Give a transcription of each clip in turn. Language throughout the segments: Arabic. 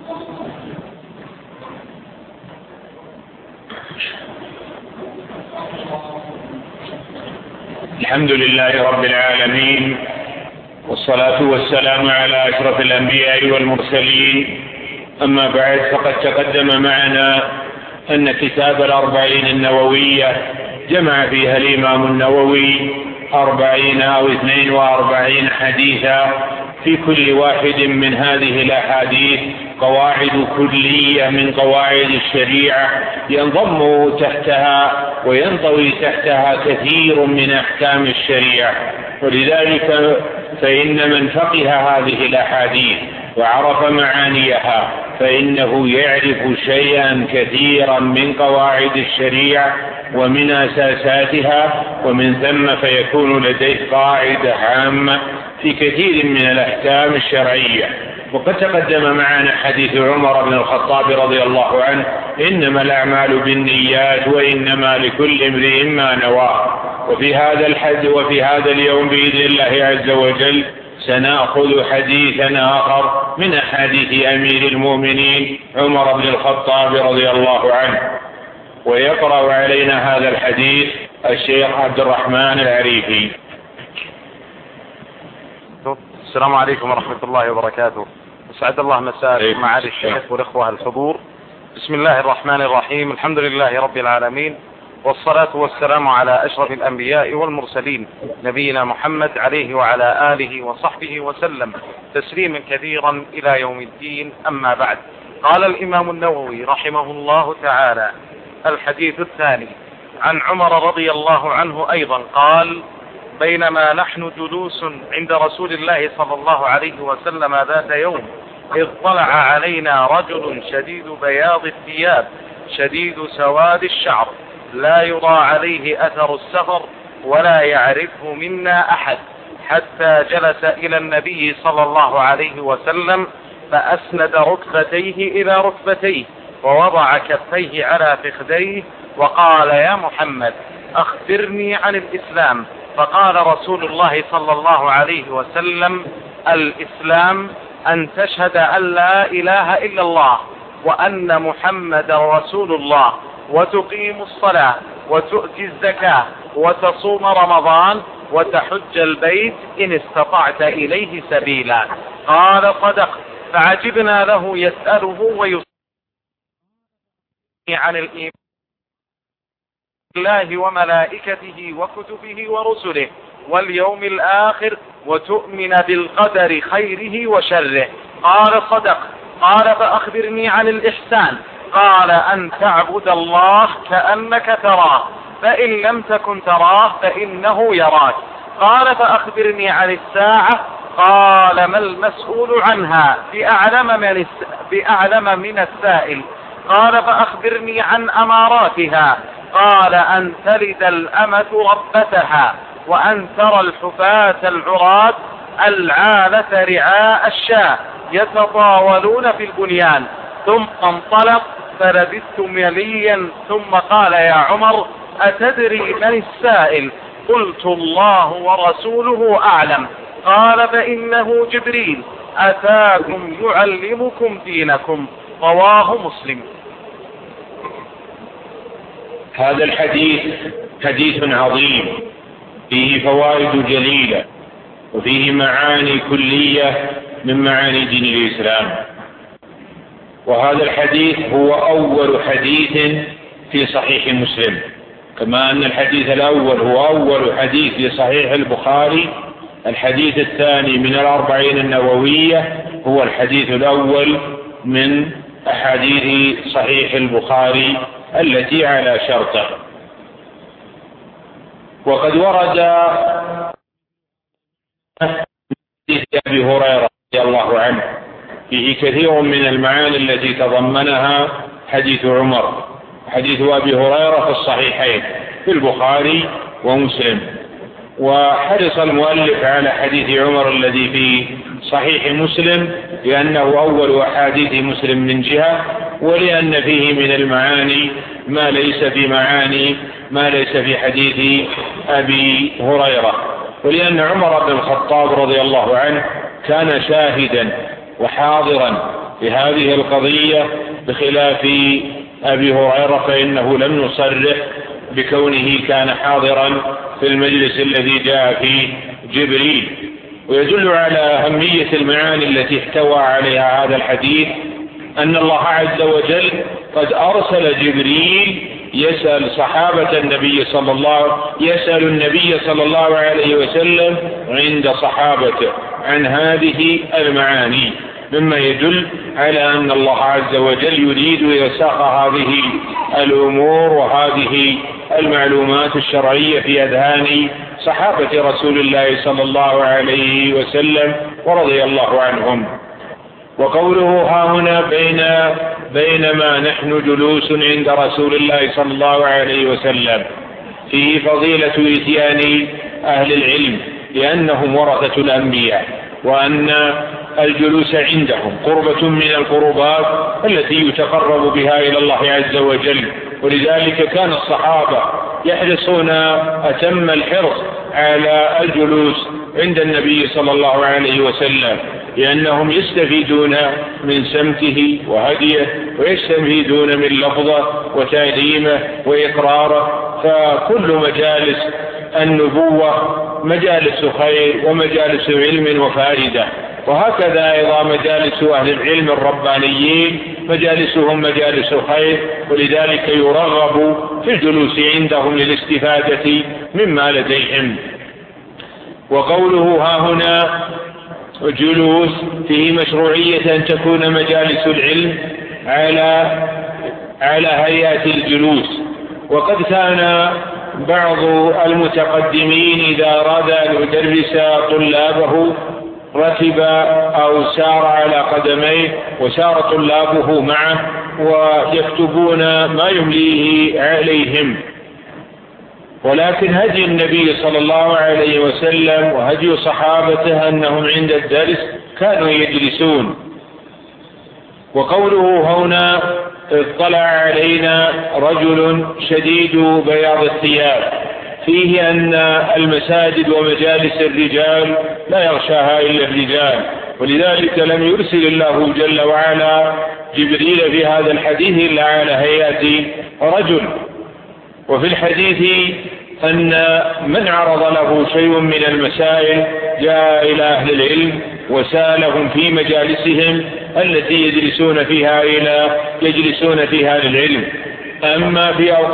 الحمد لله رب العالمين، والصلاة والسلام على أشرف الأنبياء والمرسلين. أما بعد، فقد تقدم معنا أن كتاب الأربعين النووية جمع فيها الإمام النووي 40 أو 42 حديثا، في كل واحد من هذه الأحاديث قواعد كلية من قواعد الشريعة ينضم تحتها وينطوي تحتها كثير من أحكام الشريعة. ولذلك فإن من فقه هذه الأحاديث وعرف معانيها فإنه يعرف شيئا كثيرا من قواعد الشريعة ومن أساساتها، ومن ثم فيكون لديه قاعدة عامة في كثير من الأحكام الشرعية. وقد تقدم معنا حديث عمر بن الخطاب رضي الله عنه: إنما الأعمال بالنيات وإنما لكل امرئ ما نوى. وفي هذا اليوم بإذن الله عز وجل سنأخذ حديثا آخر من أحاديث أمير المؤمنين عمر بن الخطاب رضي الله عنه. ويقرأ علينا هذا الحديث الشيخ عبد الرحمن العريفي. السلام عليكم ورحمة الله وبركاته. أسعد الله مساءكم معالي الشيخ والإخوة الحضور. بسم الله الرحمن الرحيم. الحمد لله رب العالمين، والصلاة والسلام على أشرف الأنبياء والمرسلين نبينا محمد عليه وعلى آله وصحبه وسلم تسليما كثيرا إلى يوم الدين. أما بعد، قال الإمام النووي رحمه الله تعالى: الحديث الثاني عن عمر رضي الله عنه أيضا قال: بينما نحن جلوس عند رسول الله صلى الله عليه وسلم ذات يوم، إذ طلع علينا رجل شديد بياض الثياب شديد سواد الشعر، لا يرى عليه أثر السفر ولا يعرفه منا أحد، حتى جلس إلى النبي صلى الله عليه وسلم فأسند ركبتيه إلى ركبتيه ووضع كفيه على فخذيه وقال: يا محمد، أخبرني عن الإسلام. فقال رسول الله صلى الله عليه وسلم: الإسلام أن تشهد أن لا إله إلا الله وأن محمد رسول الله، وتقيم الصلاة وتؤتي الزكاة وتصوم رمضان وتحج البيت إن استطعت إليه سبيلا. قال: صدق. فعجبنا له يسأله ويسأله عن الإيمان بالله وملائكته وكتبه ورسله واليوم الآخر وتؤمن بالقدر خيره وشره. قال: صدق. قال: فأخبرني عن الإحسان. قال: أن تعبد الله كأنك تراه، فإن لم تكن تراه فإنه يراك. قال: فأخبرني عن الساعة. قال: ما المسؤول عنها بأعلم من السائل. قال: فأخبرني عن أماراتها. قال: أن تلد الأمة ربتها، وأن ترى الحفاة العراة العالة رعاء الشاة يتطاولون في البنيان. ثم انطلق فلبثت مليا، ثم قال: يا عمر، أتدري من السائل؟ قلت: الله ورسوله أعلم. قال: فإنه جبريل أتاكم يعلمكم دينكم. رواه مسلم. هذا الحديث حديث عظيم فيه فوائد جليلة وفيه معاني كلية من معاني دين الإسلام. وهذا الحديث هو أول حديث في صحيح مسلم، كما أن الحديث الأول هو أول حديث في صحيح البخاري. الحديث الثاني من الأربعين النووية هو الحديث الأول من أحاديث صحيح البخاري التي على شرطه. وقد ورد حديث أبي هريرة رضي الله عنه فيه كثير من المعاني التي تضمنها حديث عمر. حديث أبي هريرة في الصحيحين في البخاري ومسلم، وحرص المؤلف على حديث عمر الذي في صحيح مسلم لأنه أول أحاديث مسلم من جهة، ولأن فيه من المعاني ما ليس في حديث أبي هريرة، ولأن عمر بن الخطاب رضي الله عنه كان شاهدا وحاضرا في هذه القضية، بخلاف أبي هريرة فإنه لم يصرح بكونه كان حاضرا في المجلس الذي جاء فيه جبريل. ويدل على أهمية المعاني التي احتوى عليها هذا الحديث أن الله عز وجل قد أرسل جبريل يسأل النبي صلى الله عليه وسلم عند صحابته عن هذه المعاني، مما يدل على أن الله عز وجل يريد إرساخ هذه الأمور وهذه المعلومات الشرعية في أذهان صحابة رسول الله صلى الله عليه وسلم ورضي الله عنهم. وقوله ها هنا بينما نحن جلوس عند رسول الله صلى الله عليه وسلم فيه فضيلة إتيان أهل العلم لأنهم ورثة الأنبياء، وأن الجلوس عندهم قربة من القربات التي يتقرب بها إلى الله عز وجل. ولذلك كان الصحابة يحرصون أتم الحرص على الجلوس عند النبي صلى الله عليه وسلم، لأنهم يستفيدون من سمته وهديه، ويستفيدون من لفظه وتعليمه وإقراره. فكل مجالس النبوة مجالس خير ومجالس علم وفائدة، وهكذا أيضا مجالس أهل العلم الربانيين مجالسهم مجالس خير، ولذلك يرغب في الجلوس عندهم للاستفادة مما لديهم. وقوله ها هنا جلوس فيه مشروعية أن تكون مجالس العلم على هيئة الجلوس. وقد كان بعض المتقدمين إذا أراد أن يدرس طلابه ركب أو سار على قدميه وسار طلابه معه ويكتبون ما يمليه عليهم. ولكن هدي النبي صلى الله عليه وسلم وهدي صحابته أنهم عند الدرس كانوا يجلسون. وقوله هنا اطلع علينا رجل شديد بياض الثياب، فيه أن المساجد ومجالس الرجال لا يغشاها إلا الرجال، ولذلك لم يرسل الله جل وعلا جبريل في هذا الحديث إلا على هيئة رجل. وفي الحديث أن من عرض له شيء من المسائل جاء إلى أهل العلم وسالهم في مجالسهم التي يجلسون فيها للعلم. أما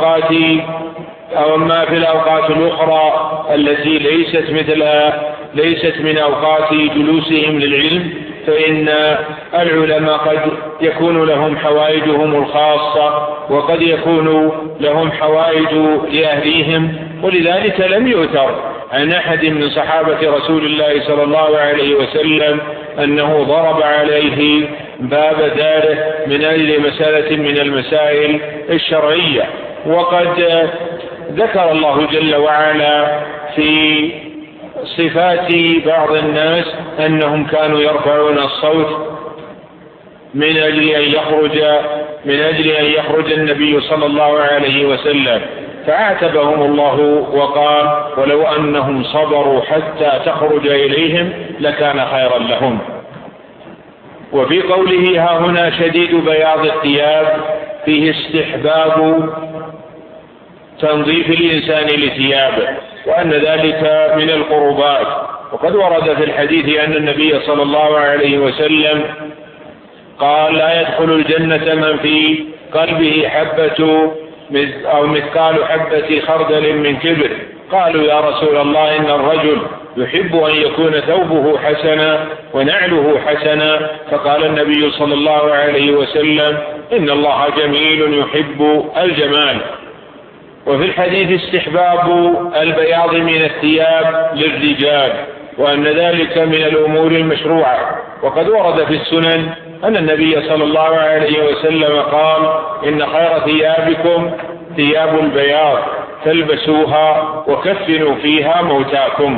في الأوقات الأخرى التي ليست من أوقات جلوسهم للعلم، فإن العلماء قد يكون لهم حوائجهم الخاصة وقد يكون لهم حوائج لأهليهم. ولذلك لم يؤثر عن أحد من صحابة رسول الله صلى الله عليه وسلم أنه ضرب عليه باب داره من أجل مسألة من المسائل الشرعية. وقد ذكر الله جل وعلا في صفات بعض الناس أنهم كانوا يرفعون الصوت من أجل أن يخرج النبي صلى الله عليه وسلم، فعاتبهم الله وقال ولو أنهم صبروا حتى تخرج إليهم لكان خيرا لهم. وفي قوله ها هنا شديد بياض الثياب فيه استحباب تنظيف الإنسان لثيابه، وأن ذلك من القربات. وقد ورد في الحديث أن النبي صلى الله عليه وسلم قال لا يدخل الجنة من في قلبه مثقال حبة خردل من كبر. قالوا يا رسول الله إن الرجل يحب أن يكون ثوبه حسنا ونعله حسنا، فقال النبي صلى الله عليه وسلم إن الله جميل يحب الجمال. وفي الحديث استحباب البياض من الثياب للرجال، وأن ذلك من الأمور المشروعة. وقد ورد في السنن أن النبي صلى الله عليه وسلم قال إن خير ثيابكم ثياب البياض فالبسوها وكفنوا فيها موتاكم.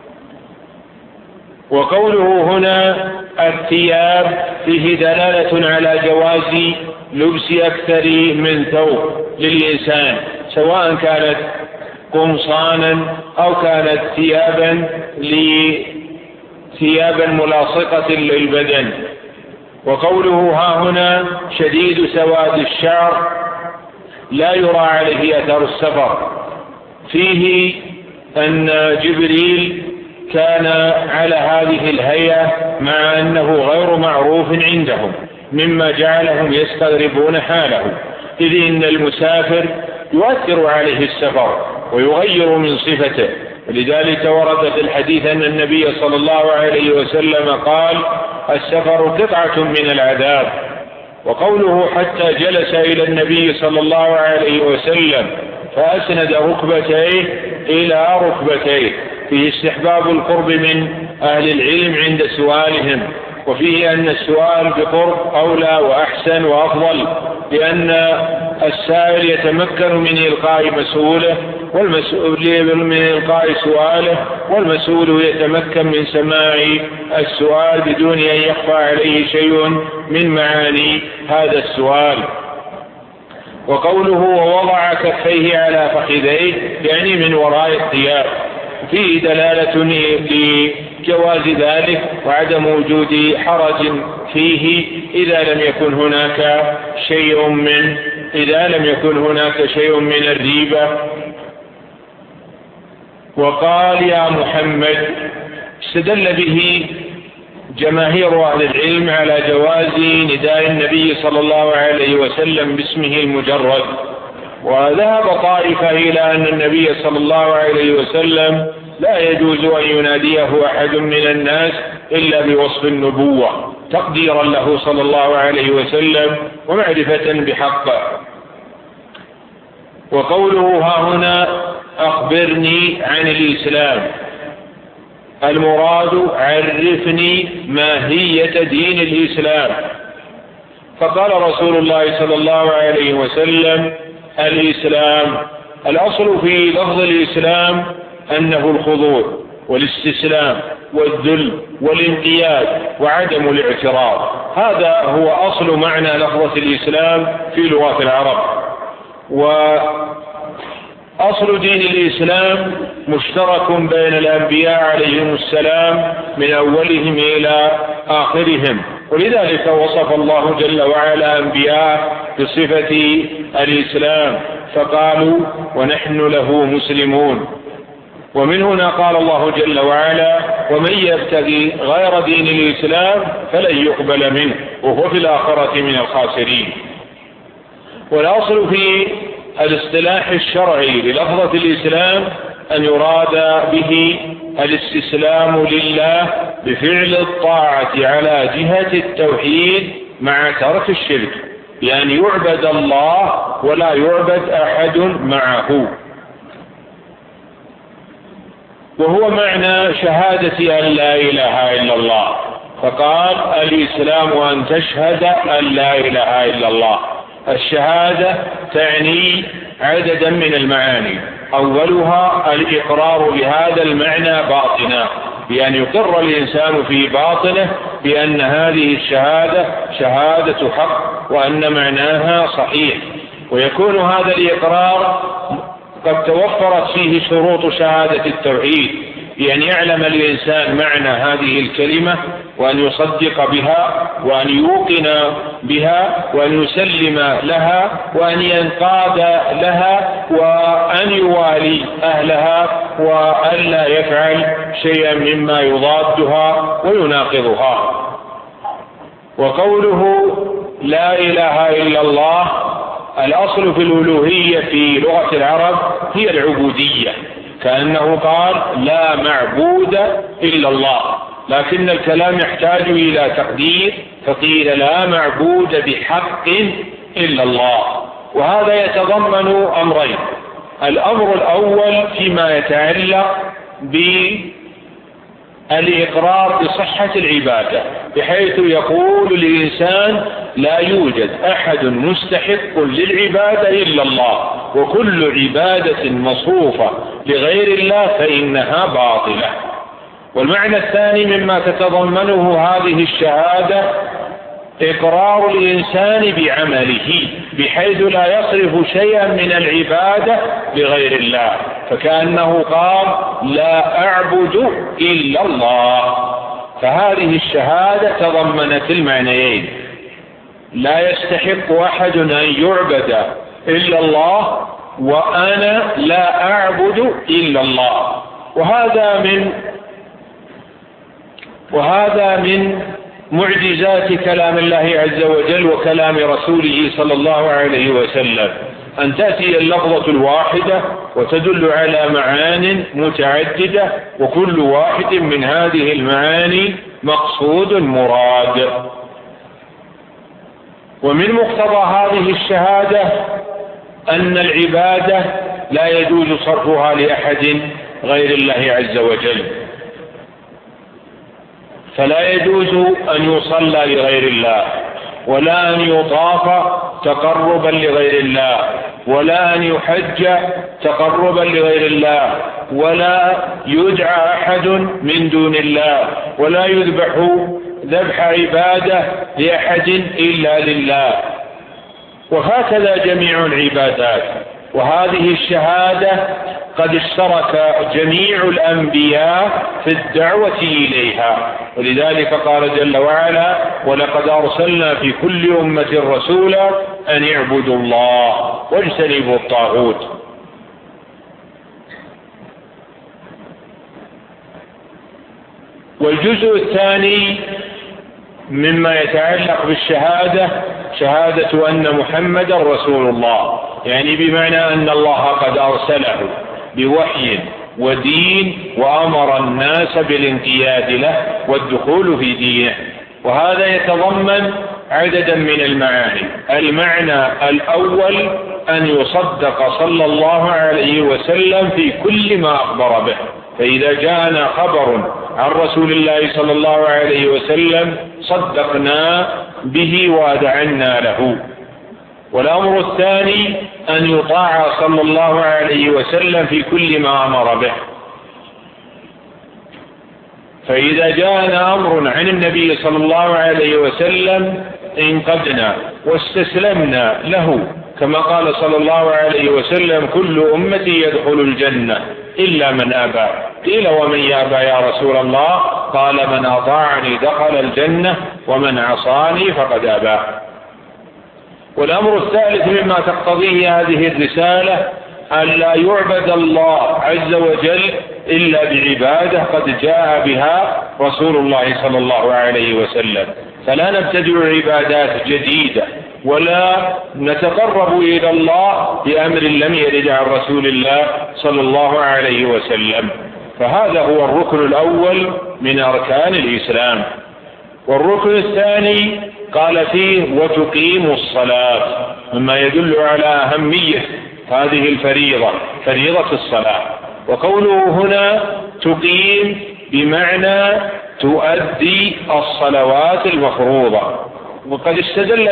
وقوله هنا الثياب فيه دلالة على جواز لبس أكثر من ثوب للإنسان، سواء كانت قمصانا أو كانت ثيابا ملاصقة للبدن. وقوله ها هنا شديد سواد الشعر لا يرى عليه أثر السفر، فيه أن جبريل كان على هذه الهيئة مع أنه غير معروف عندهم، مما جعلهم يستغربون حاله، إذ إن المسافر يؤثر عليه السفر ويغير من صفته. لذلك ورد في الحديث أن النبي صلى الله عليه وسلم قال السفر قطعة من العذاب. وقوله حتى جلس إلى النبي صلى الله عليه وسلم فأسند ركبتيه إلى ركبتيه، فيه استحباب القرب من أهل العلم عند سؤالهم، وفيه أن السؤال بقرب أولى وأحسن وأفضل، لأن السائل يتمكن من إلقاء مسؤوله والمسؤول من إلقاء سؤاله، والمسؤول يتمكن من سماع السؤال بدون أن يخفى عليه شيء من معاني هذا السؤال. وقوله ووضع كفيه على فخذيه يعني من وراء الثياب، فيه دلالة لجواز ذلك وعدم وجود حرج فيه إذا لم يكن هناك شيء من الريبة. وقال يا محمد، استدل به جماهير أهل العلم على جواز نداء النبي صلى الله عليه وسلم باسمه المجرد، وذهب طائفة إلى أن النبي صلى الله عليه وسلم لا يجوز أن يناديه أحد من الناس إلا بوصف النبوة تقديرا له صلى الله عليه وسلم ومعرفة بحقه. وقوله ها هنا أخبرني عن الإسلام، المراد عرفني ماهية دين الإسلام. فقال رسول الله صلى الله عليه وسلم الإسلام، الأصل في لفظ الإسلام أنه الخضوع والاستسلام والذل والانقياد وعدم الاعتراض، هذا هو أصل معنى لفظة الإسلام في لغة العرب. وأصل دين الإسلام مشترك بين الأنبياء عليهم السلام من أولهم إلى آخرهم، ولذلك وصف الله جل وعلا أنبياء بصفة الإسلام فقالوا ونحن له مسلمون. ومن هنا قال الله جل وعلا ومن يبتغي غير دين الإسلام فلن يقبل منه وهو في الآخرة من الخاسرين. والأصل في الاصطلاح الشرعي للفظة الإسلام أن يراد به الاستسلام لله بفعل الطاعة على جهة التوحيد مع ترك الشرك، يعني يعبد الله ولا يعبد أحد معه، وهو معنى شهادة أن لا إله إلا الله. فقال الإسلام أن تشهد أن لا إله إلا الله. الشهادة تعني عددا من المعاني، أولها الإقرار بهذا المعنى باطنا، بأن يقر الإنسان في باطنه بأن هذه الشهادة شهادة حق وأن معناها صحيح، ويكون هذا الإقرار قد توفرت فيه شروط شهادة التوحيد، بأن يعلم الإنسان معنى هذه الكلمة وأن يصدق بها وأن يوقن بها وأن يسلم لها وأن ينقاد لها وأن يوالي أهلها وأن لا يفعل شيئا مما يضادها ويناقضها. وقوله لا إله إلا الله، الأصل في الألوهية في لغة العرب هي العبودية، كأنه قال لا معبود إلا الله، لكن الكلام يحتاج إلى تقدير فقيل لا معبود بحق إلا الله. وهذا يتضمن أمرين، الأمر الأول فيما يتعلق بالإقرار بصحة العبادة، بحيث يقول الإنسان لا يوجد أحد مستحق للعبادة إلا الله، وكل عبادة مصروفة لغير الله فإنها باطلة. والمعنى الثاني مما تتضمنه هذه الشهادة إقرار الإنسان بعمله، بحيث لا يصرف شيئا من العبادة لغير الله، فكأنه قال لا أعبد إلا الله. فهذه الشهادة تضمنت المعنيين: لا يستحق أحد أن يعبد إلا الله، وأنا لا أعبد إلا الله. وهذا من معجزات كلام الله عز وجل وكلام رسوله صلى الله عليه وسلم، أن تأتي اللفظة الواحدة وتدل على معان متعددة، وكل واحد من هذه المعاني مقصود مراد. ومن مقتضى هذه الشهادة أن العبادة لا يجوز صرفها لأحد غير الله عز وجل، فلا يجوز أن يصلى لغير الله، ولا أن يطاف تقربا لغير الله، ولا أن يحج تقربا لغير الله، ولا يدعى أحد من دون الله، ولا يذبح ذبح عبادة لأحد إلا لله، وهكذا جميع العبادات. وهذه الشهادة قد اشترك جميع الأنبياء في الدعوة إليها، ولذلك قال جل وعلا: ولقد أرسلنا في كل أمة رسولا أن اعبدوا الله واجتنبوا الطاغوت. والجزء الثاني مما يتعلق بالشهادة شهادة أن محمدا رسول الله، يعني بمعنى أن الله قد أرسله بوحي ودين وأمر الناس بالانقياد له والدخول في دينه. وهذا يتضمن عددا من المعاني. المعنى الأول أن يصدق صلى الله عليه وسلم في كل ما أخبر به، فإذا جاءنا خبر عن رسول الله صلى الله عليه وسلم صدقنا به وأذعنا له. والأمر الثاني أن يطاع صلى الله عليه وسلم في كل ما أمر به، فإذا جاءنا أمر عن النبي صلى الله عليه وسلم انقدنا واستسلمنا له، كما قال صلى الله عليه وسلم: كل أمتي يدخل الجنة إلا من أبى. قيل: ومن يأبى يا رسول الله؟ قال: من أطاعني دخل الجنة ومن عصاني فقد أبى. والأمر الثالث مما تقتضيه هذه الرسالة أن لا يعبد الله عز وجل إلا بعبادة قد جاء بها رسول الله صلى الله عليه وسلم، فلا نبتدع عبادات جديدة ولا نتقرب إلى الله بأمر لم يرد عن رسول الله صلى الله عليه وسلم. فهذا هو الركن الأول من أركان الإسلام. والركن الثاني قال فيه: وتقيم الصلاة، مما يدل على أهمية هذه الفريضة، فريضة الصلاة. وقوله هنا تقيم بمعنى تؤدي الصلوات المفروضة. وقد استدل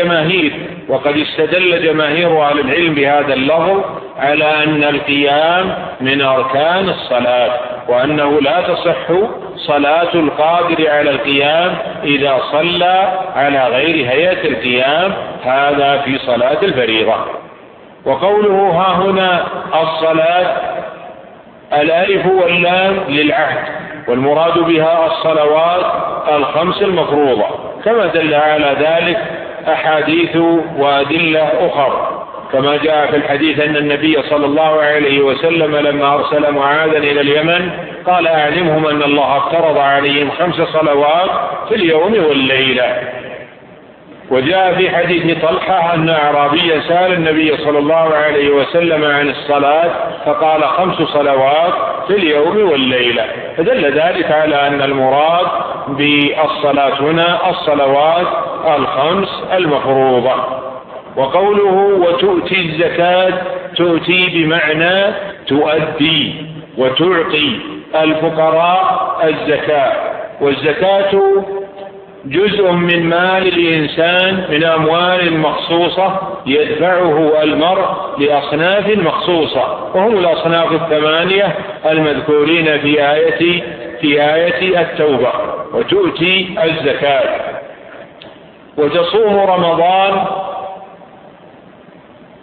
جماهير أهل العلم بهذا اللفظ على أن القيام من أركان الصلاة، وأنه لا تصح صلاة القادر على القيام إذا صلى على غير هيئة القيام، هذا في صلاة الفريضة. وقوله ها هنا الصلاة، الألف واللام للعهد، والمراد بها الصلوات الخمس المفروضة، كما دل على ذلك أحاديث وأدلة أخرى، كما جاء في الحديث أن النبي صلى الله عليه وسلم لما أرسل معاذا إلى اليمن قال: أعلمهم أن الله افترض عليهم 5 صلوات في اليوم والليلة. وجاء في حديث طلحة أن أعرابيا سأل النبي صلى الله عليه وسلم عن الصلاة فقال: 5 صلوات في اليوم والليلة، فدل ذلك على أن المراد بالصلاة هنا الصلوات الخمس المفروضة. وقوله وتؤتي الزكاة، تؤتي بمعنى تؤدي وتعطي الفقراء الزكاة، والزكاة جزء من مال الإنسان من أموال مخصوصة يدفعه المرء لأصناف مخصوصة، وهم الأصناف 8 المذكورين في آية التوبة. وتؤتي الزكاة وتصوم رمضان،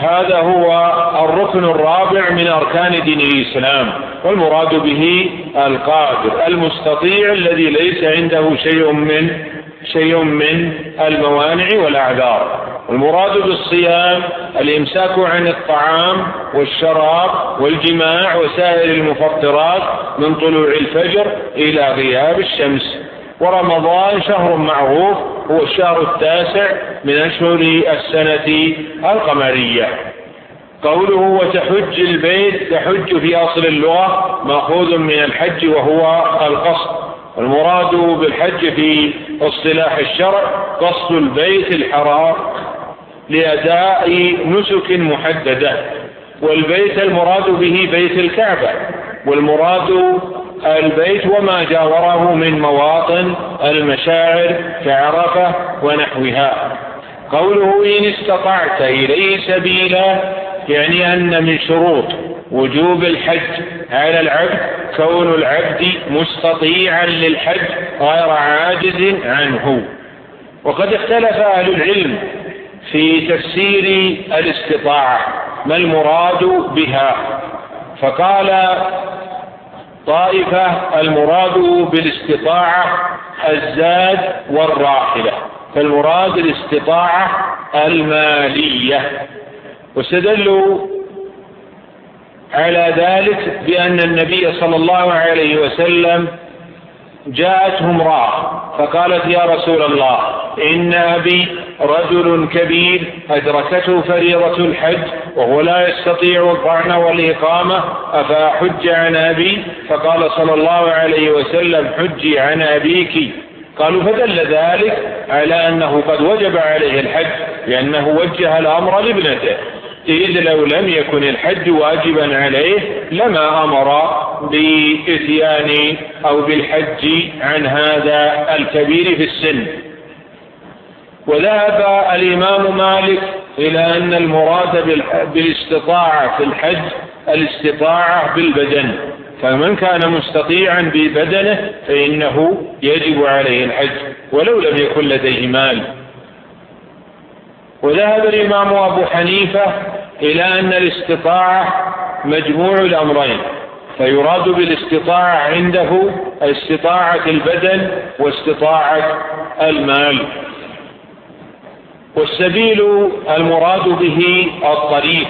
هذا هو الركن الرابع من أركان دين الإسلام، والمراد به القادر المستطيع الذي ليس عنده شيء من الموانع والأعذار. المراد بالصيام الإمساك عن الطعام والشراب والجماع وسائر المفطرات من طلوع الفجر إلى غياب الشمس. ورمضان شهر معروف، هو الشهر التاسع من أشهر السنة القمرية. قوله وتحج البيت، تحج في أصل اللغة مأخوذ من الحج وهو القصد. المراد بالحج في اصطلاح الشرع قصد البيت الحرام لأداء نسك محددة، والبيت المراد به بيت الكعبة، والمراد البيت وما جاوره من مواطن المشاعر كعرفة ونحوها. قوله إن استطعت إليه سبيلا، يعني أن من شروط وجوب الحج على العبد كون العبد مستطيعا للحج غير عاجز عنه. وقد اختلف أهل العلم في تفسير الاستطاعة ما المراد بها، فقال طائفة المراد بالاستطاعة الزاد والراحلة، فالمراد الاستطاعة المالية، واستدلوا على ذلك بأن النبي صلى الله عليه وسلم جاءته امرأة فقالت يا رسول الله إن أبي رجل كبير أدركته فريضة الحج وهو لا يستطيع الطعن والإقامة أفأحج عن أبي؟ فقال صلى الله عليه وسلم حجي عن أبيك. قالوا فدل ذلك على أنه قد وجب عليه الحج، لأنه وجه الأمر لابنته، إذ لو لم يكن الحج واجبا عليه لما أمر بإتيان أو بالحج عن هذا الكبير في السن. وذهب الإمام مالك إلى أن المراد بالاستطاعة في الحج الاستطاعة بالبدن، فمن كان مستطيعا ببدنه فإنه يجب عليه الحج ولو لم يكن لديه مال. وذهب الإمام أبو حنيفة إلى أن الاستطاعة مجموع الأمرين، فيراد بالاستطاعة عنده استطاعة البدن واستطاعة المال. والسبيل المراد به الطريق.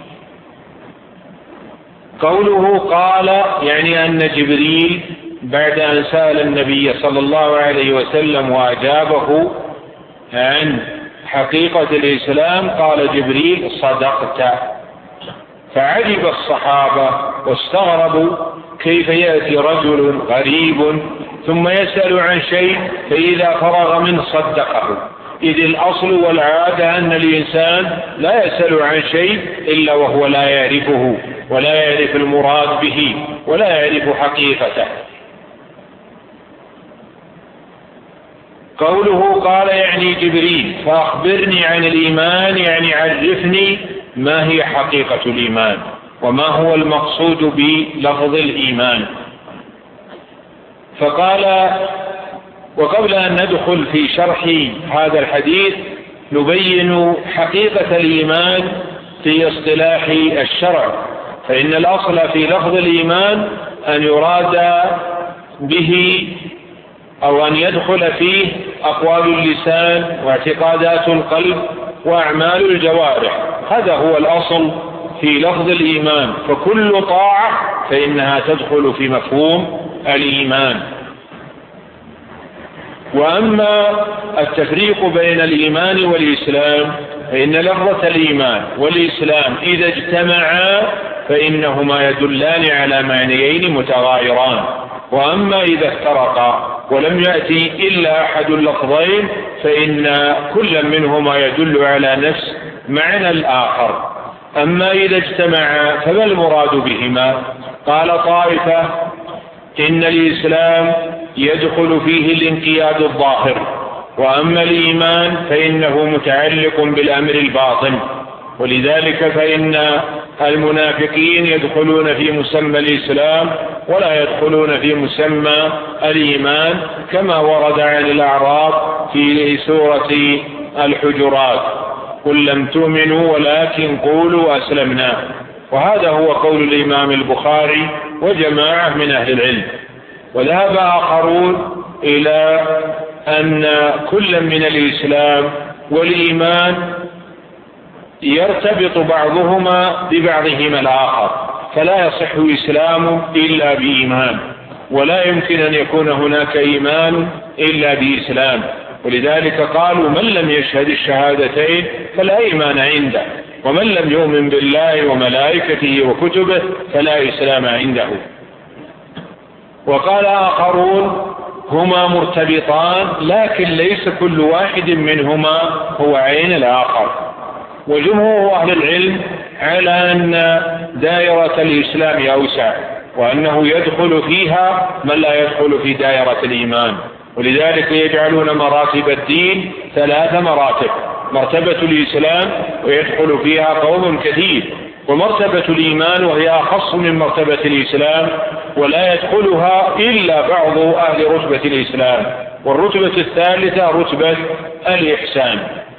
قوله قال يعني أن جبريل بعد أن سأل النبي صلى الله عليه وسلم وأجابه عن حقيقة الإسلام قال جبريل صدقت، فعجب الصحابة واستغربوا كيف يأتي رجل غريب ثم يسأل عن شيء فإذا فرغ منه صدقه، إذ الأصل والعادة أن الإنسان لا يسأل عن شيء إلا وهو لا يعرفه ولا يعرف المراد به ولا يعرف حقيقته. قوله قال يعني جبريل فأخبرني عن الإيمان، يعني عرفني ما هي حقيقة الإيمان وما هو المقصود بلفظ الإيمان. فقال وقبل أن ندخل في شرح هذا الحديث نبين حقيقة الإيمان في اصطلاح الشرع، فإن الأصل في لفظ الإيمان أن يراد به أو أن يدخل فيه أقوال اللسان واعتقادات القلب وأعمال الجوارح، هذا هو الأصل في لفظ الإيمان، فكل طاعة فإنها تدخل في مفهوم الإيمان. وأما التفريق بين الإيمان والإسلام فإن لفظة الإيمان والإسلام إذا اجتمعا فإنهما يدلان على معنيين متغايران، وأما إذا افترقا ولم يأتي إلا أحد اللفظين فإن كل منهما يدل على نفس معنى الآخر. أما إذا اجتمعا فما المراد بهما؟ قال طائفة إن الإسلام يدخل فيه الانقياد الظاهر، وأما الإيمان فإنه متعلق بالأمر الباطن، ولذلك فإن المنافقين يدخلون في مسمى الإسلام ولا يدخلون في مسمى الإيمان كما ورد عن الأعراب في سورة الحجرات. قل لم تؤمنوا ولكن قولوا أسلمنا. وهذا هو قول الإمام البخاري وجماعة من أهل العلم. وذهب آخرون إلى أن كل من الإسلام والإيمان يرتبط بعضهما ببعضهما الآخر، فلا يصح إسلام إلا بإيمان، ولا يمكن أن يكون هناك إيمان إلا بإسلام. ولذلك قالوا من لم يشهد الشهادتين فلا إيمان عنده، ومن لم يؤمن بالله وملائكته وكتبه فلا إسلام عنده. وقال آخرون هما مرتبطان، لكن ليس كل واحد منهما هو عين الآخر. وجمهور أهل العلم على أن دائرة الإسلام أوسع، وأنه يدخل فيها من لا يدخل في دائرة الإيمان. ولذلك يجعلون مراتب الدين 3 مراتب: مرتبة الإسلام ويدخل فيها قوم كثير، ومرتبة الإيمان وهي أخص من مرتبة الإسلام ولا يدخلها إلا بعض أهل رتبة الإسلام، والرتبة الثالثة رتبة الإحسان.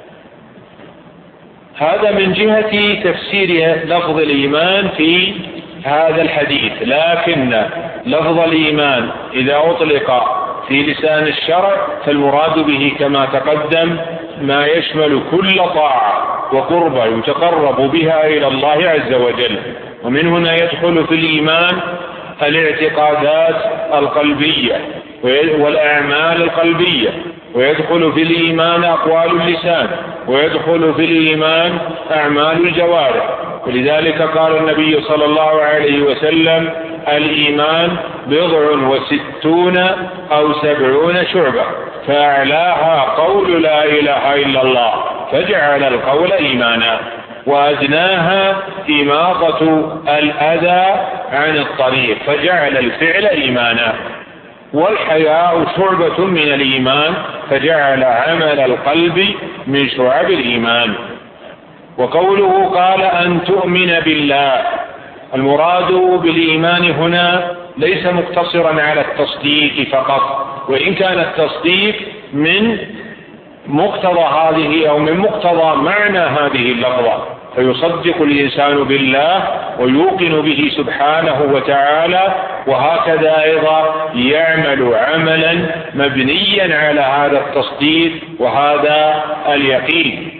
هذا من جهة تفسير لفظ الإيمان في هذا الحديث. لكن لفظ الإيمان إذا أطلق في لسان الشرع فالمراد به كما تقدم ما يشمل كل طاعة وقربة يتقرب بها إلى الله عز وجل. ومن هنا يدخل في الإيمان الاعتقادات القلبية والأعمال القلبية، ويدخل في الإيمان أقوال اللسان، ويدخل في الإيمان أعمال الجوارح. ولذلك قال النبي صلى الله عليه وسلم: الإيمان 60 أو 70 شعبة، فأعلاها قول لا إله إلا الله فجعل القول إيمانا، وأدناها إماطة الأذى عن الطريق فجعل الفعل إيمانا، والحياء شعبة من الإيمان فجعل عمل القلب من شعب الإيمان. وقوله قال أن تؤمن بالله، المراد بالإيمان هنا ليس مقتصرا على التصديق فقط، وإن كان التصديق من مقتضى هذه أو من مقتضى معنى هذه اللفظة، فيصدق الإنسان بالله ويوقن به سبحانه وتعالى، وهكذا أيضا يعمل عملا مبنيا على هذا التصديق وهذا اليقين.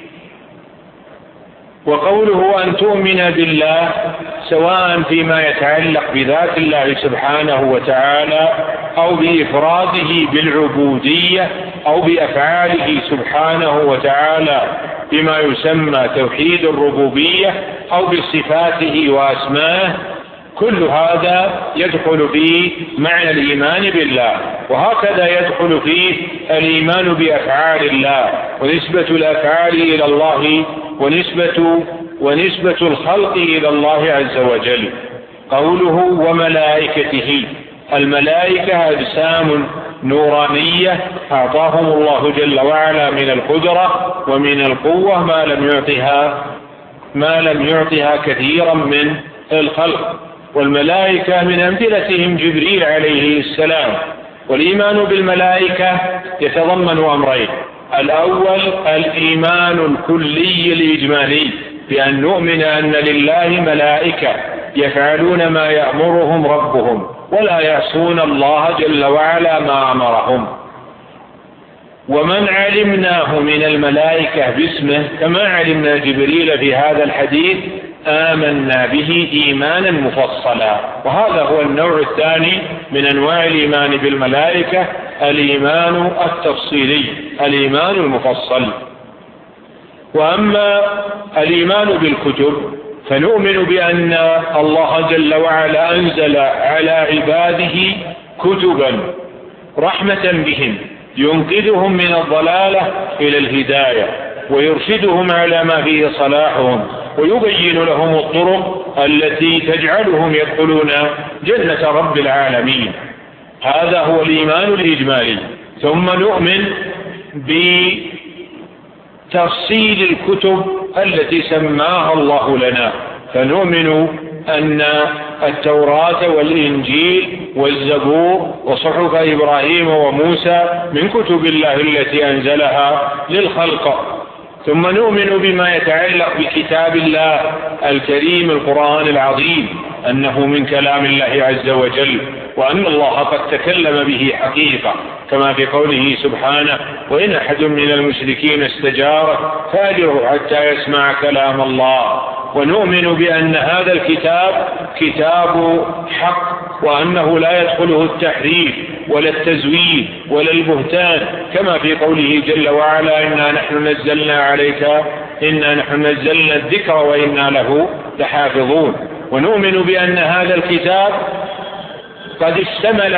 وقوله أن تؤمن بالله سواء فيما يتعلق بذات الله سبحانه وتعالى أو بإفراده بالعبودية أو بأفعاله سبحانه وتعالى بما يسمى توحيد الربوبية أو بصفاته وأسمائه، كل هذا يدخل فيه معنى الإيمان بالله. وهكذا يدخل فيه الإيمان بأفعال الله ونسبة الأفعال إلى الله ونسبة الخلق إلى الله عز وجل. قوله وملائكته، الملائكة أجسام نورانية أعطاهم الله جل وعلا من القدرة ومن القوة ما لم يعطها كثيرا من الخلق. والملائكة من أمثلتهم جبريل عليه السلام. والإيمان بالملائكة يتضمن أمرين: الأول الإيمان الكلي الإجمالي بأن نؤمن أن لله ملائكة يفعلون ما يأمرهم ربهم ولا يعصون الله جل وعلا ما أمرهم. ومن علمناه من الملائكة باسمه كما علمنا جبريل في هذا الحديث آمنا به إيمانا مفصلا. وهذا هو النوع الثاني من أنواع الإيمان بالملائكة، الإيمان التفصيلي، الإيمان المفصل. وأما الإيمان بالكتب فنؤمن بأن الله جل وعلا أنزل على عباده كتبا رحمة بهم ينقذهم من الضلالة إلى الهداية ويرشدهم على ما فيه صلاحهم ويبين لهم الطرق التي تجعلهم يدخلون جنة رب العالمين. هذا هو الإيمان الإجمالي. ثم نؤمن بتفصيل الكتب التي سماها الله لنا، فنؤمن أن التوراة والإنجيل والزبور وصحف إبراهيم وموسى من كتب الله التي أنزلها للخلق، ثم نؤمن بما يتعلق بكتاب الله الكريم القرآن العظيم أنه من كلام الله عز وجل، وأن الله قد تكلم به حقيقة كما في قوله سبحانه: وإن أحد من المشركين استجارك فأجره حتى يسمع كلام الله. ونؤمن بأن هذا الكتاب كتاب حق، وأنه لا يدخله التحريف ولا التزويد ولا البهتان، كما في قوله جل وعلا: إنا نحن نزلنا الذكر وإنا له لحافظون. ونؤمن بأن هذا الكتاب قد اشتمل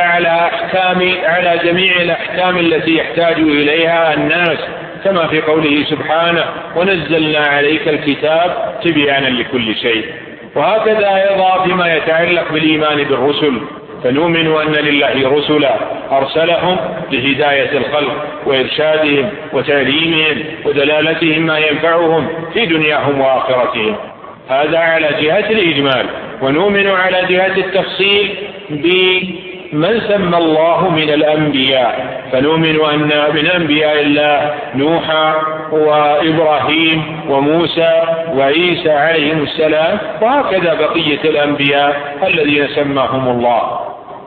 على جميع الأحكام التي يحتاج إليها الناس، كما في قوله سبحانه: ونزلنا عليك الكتاب تبيانا لكل شيء. وهكذا أيضا فيما يتعلق بالإيمان بالرسل، فنؤمن أن لله رسلا أرسلهم لهداية الخلق وإرشادهم وتعليمهم ودلالتهم ما ينفعهم في دنياهم وآخرتهم. هذا على جهة الإجمال. ونؤمن على جهة التفصيل بمن سمى الله من الأنبياء، فنؤمن أن من أنبياء الله نوحا وإبراهيم وموسى وعيسى عليهم السلام، وهكذا بقية الأنبياء الذين سماهم الله.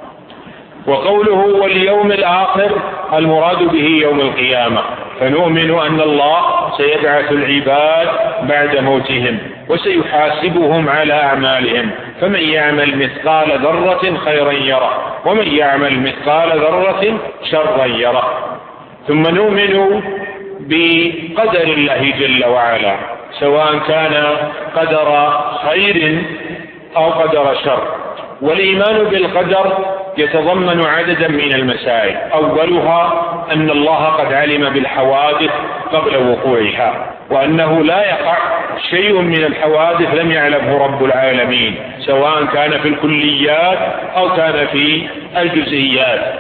وقوله واليوم الآخر المراد به يوم القيامة، فنؤمن أن الله سيبعث العباد بعد موتهم وسيحاسبهم على أعمالهم، فمن يعمل مثقال ذرة خيرا يره ومن يعمل مثقال ذرة شرا يره. ثم نؤمن بقدر الله جل وعلا، سواء كان قدر خير أو قدر شر. والإيمان بالقدر يتضمن عددا من المسائل، أولها أن الله قد علم بالحوادث قبل وقوعها، وأنه لا يقع شيء من الحوادث لم يعلمه رب العالمين، سواء كان في الكليات أو كان في الجزئيات.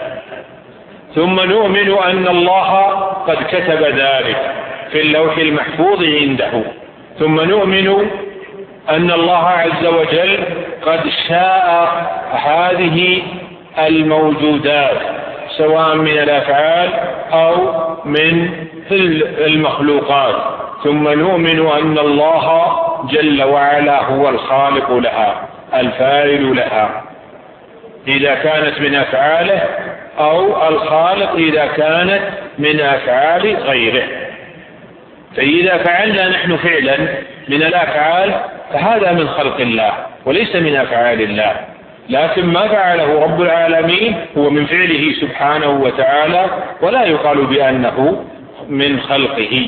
ثم نؤمن أن الله قد كتب ذلك في اللوح المحفوظ عنده. ثم نؤمن أن الله عز وجل قد شاء هذه الموجودات سواء من الأفعال أو من المخلوقات. ثم نؤمن أن الله جل وعلا هو الخالق لها الفاعل لها إذا كانت من أفعاله، أو الخالق إذا كانت من أفعال غيره. فإذا فعلنا نحن فعلا من الأفعال فهذا من خلق الله وليس من أفعال الله، لكن ما فعله رب العالمين هو من فعله سبحانه وتعالى، ولا يقال بأنه من خلقه.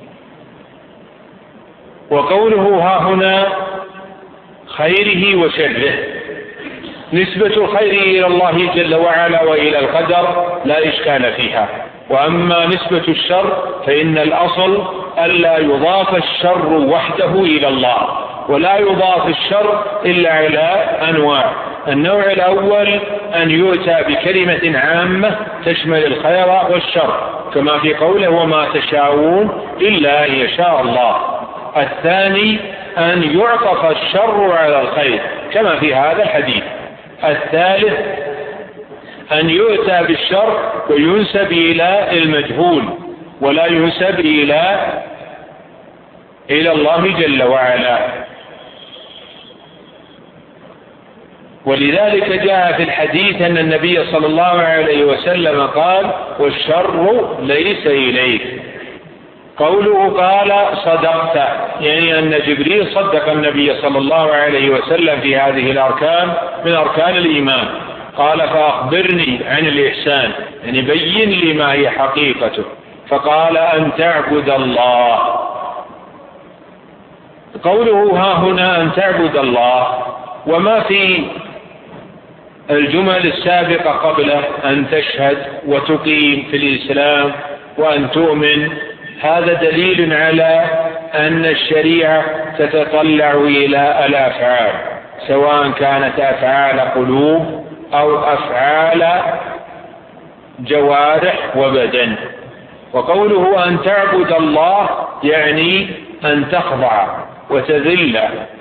وقوله ها هنا خيره وشره، نسبة الخير إلى الله جل وعلا وإلى القدر لا إشكال فيها، وأما نسبة الشر فإن الأصل ألا يضاف الشر وحده إلى الله، ولا يضاف الشر إلا على أنواع. النوع الأول أن يؤتى بكلمة عامة تشمل الخير والشر، كما في قوله وما تشاءون إلا أن يشاء الله. الثاني أن يعطف الشر على الخير كما في هذا الحديث. الثالث أن يؤتى بالشر وينسب إلى المجهول ولا ينسب إلى الله جل وعلا. ولذلك جاء في الحديث أن النبي صلى الله عليه وسلم قال والشر ليس إليك. قوله قال صدقت، يعني أن جبريل صدق النبي صلى الله عليه وسلم في هذه الأركان من أركان الإيمان. قال فأخبرني عن الإحسان، يعني بين لي ما هي حقيقته. فقال أن تعبد الله. قوله ها هنا أن تعبد الله، وما في الجمل السابقة قبله أن تشهد وتقيم في الإسلام وأن تؤمن، هذا دليل على أن الشريعة تتطلع إلى الأفعال، سواء كانت أفعال قلوب أو أفعال جوارح وبدن. وقوله أن تعبد الله يعني أن تخضع وتذل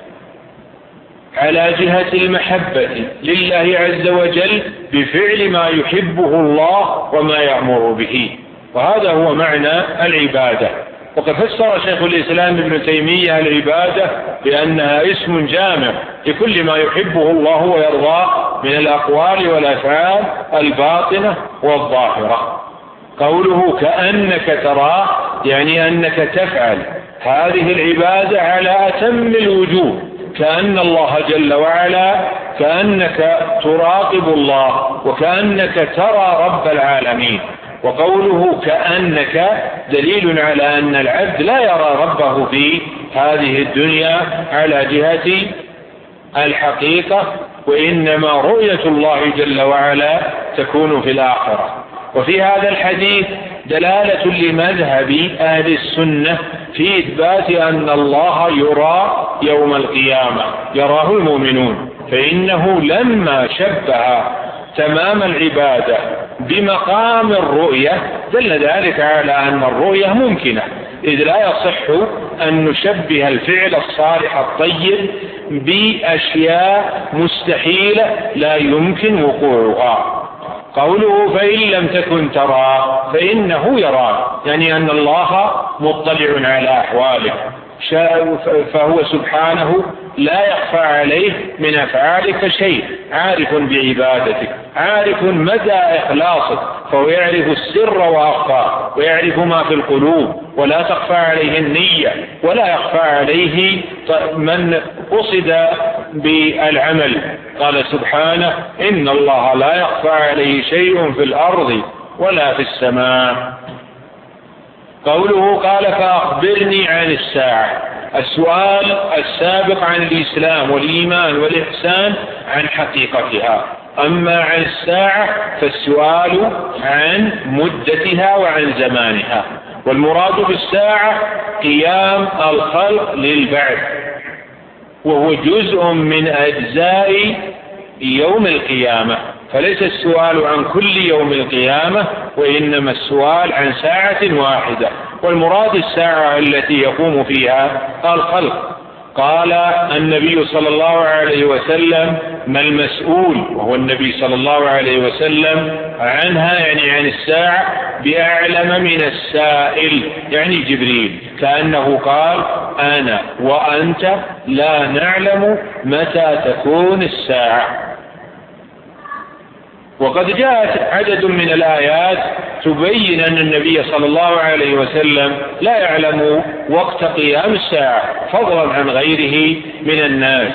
على جهة المحبة لله عز وجل بفعل ما يحبه الله وما يأمر به، وهذا هو معنى العبادة. وقد فسر شيخ الإسلام ابن تيمية العبادة بأنها اسم جامع لكل ما يحبه الله ويرضاه من الأقوال والأفعال الباطنة والظاهرة. قوله كأنك تراه يعني أنك تفعل هذه العبادة على أتم الوجوه، كأن الله جل وعلا، كأنك تراقب الله وكأنك ترى رب العالمين. وقوله كأنك دليل على أن العبد لا يرى ربه في هذه الدنيا على جهة الحقيقة، وإنما رؤية الله جل وعلا تكون في الآخرة. وفي هذا الحديث دلالة لمذهب أهل السنة في إثبات أن الله يرى يوم القيامة، يراه المؤمنون، فإنه لما شبه تمام العبادة بمقام الرؤية دل ذلك على أن الرؤية ممكنة، إذ لا يصح أن نشبه الفعل الصالح الطيب بأشياء مستحيلة لا يمكن وقوعها. قوله فإن لم تكن ترى فإنه يرى، يعني أن الله مطلع على أحوالك، فهو سبحانه لا يخفى عليه من أفعالك شيء، عارف بعبادتك، عارف مدى إخلاصك، فهو يعرف السر وأخفى، ويعرف ما في القلوب، ولا تخفى عليه النية، ولا يخفى عليه من قصد بالعمل. قال سبحانه إن الله لا يخفى عليه شيء في الأرض ولا في السماء. قوله قال فأخبرني عن الساعة، السؤال السابق عن الإسلام والإيمان والإحسان عن حقيقتها، أما عن الساعة فالسؤال عن مدتها وعن زمانها. والمراد بالساعة قيام الخلق للبعث، وهو جزء من أجزاء يوم القيامة، فليس السؤال عن كل يوم القيامة، وإنما السؤال عن ساعة واحدة، والمراد الساعة التي يقوم فيها الخلق. قال النبي صلى الله عليه وسلم ما المسؤول، وهو النبي صلى الله عليه وسلم، عنها يعني عن الساعة بأعلم من السائل، يعني جبريل، كأنه قال أنا وأنت لا نعلم متى تكون الساعة. وقد جاءت عدد من الآيات تبين أن النبي صلى الله عليه وسلم لا يعلم وقت قيام الساعة فضلا عن غيره من الناس.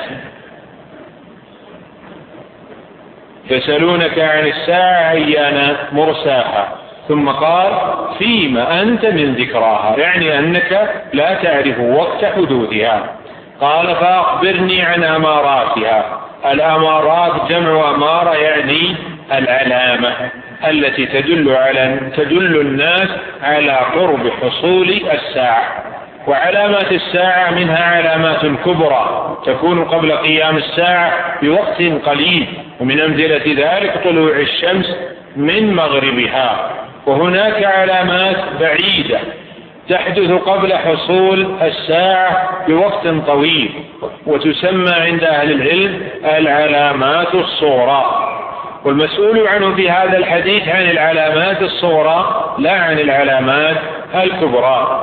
يسألونك عن الساعة أيان مرساها، ثم قال فيما أنت من ذكراها، يعني أنك لا تعرف وقت حدوثها. قال فأخبرني عن أماراتها، الأمارات جمع أمارة يعني العلامة التي تدل الناس على قرب حصول الساعة. وعلامات الساعة منها علامات كبرى تكون قبل قيام الساعة بوقت قليل، ومن أمثلة ذلك طلوع الشمس من مغربها. وهناك علامات بعيدة تحدث قبل حصول الساعة بوقت طويل، وتسمى عند أهل العلم العلامات الصغرى. والمسؤول عنه في هذا الحديث عن العلامات الصغرى لا عن العلامات الكبرى.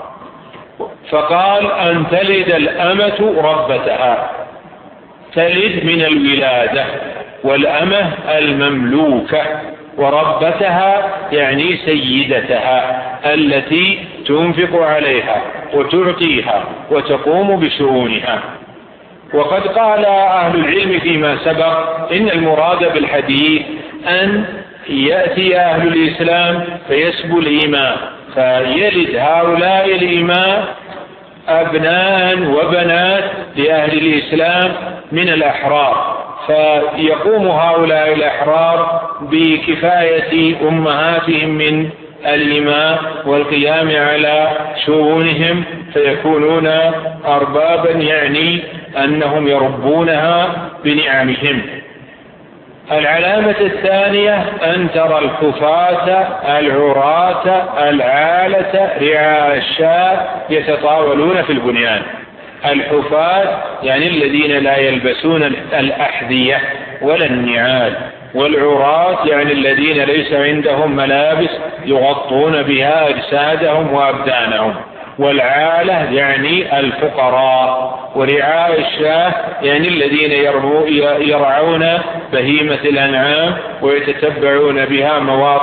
فقال أن تلد الأمة ربتها، تلد من الولادة، والأمة المملوكة، وربتها يعني سيدتها التي تنفق عليها وتعطيها وتقوم بشؤونها. وقد قال أهل العلم فيما سبق إن المراد بالحديث أن يأتي أهل الإسلام فيسبوا الإماء، فيلد هؤلاء الإماء أبناء وبنات لأهل الإسلام من الأحرار، فيقوم هؤلاء الأحرار بكفاية أمهاتهم من الإماء والقيام على شؤونهم، فيكونون أربابا، يعني أنهم يربونها بنعمهم. العلامة الثانية أن ترى الكفاة العراة العالة رعاء الشاة يتطاولون في البنيان. الحفاة يعني الذين لا يلبسون الأحذية ولا النعال، والعراة يعني الذين ليس عندهم ملابس يغطون بها أجسادهم وأبدانهم. والعالة يعني الفقراء، ورعاء الشاة يعني الذين يرعون بهيمة الأنعام ويتتبعون بها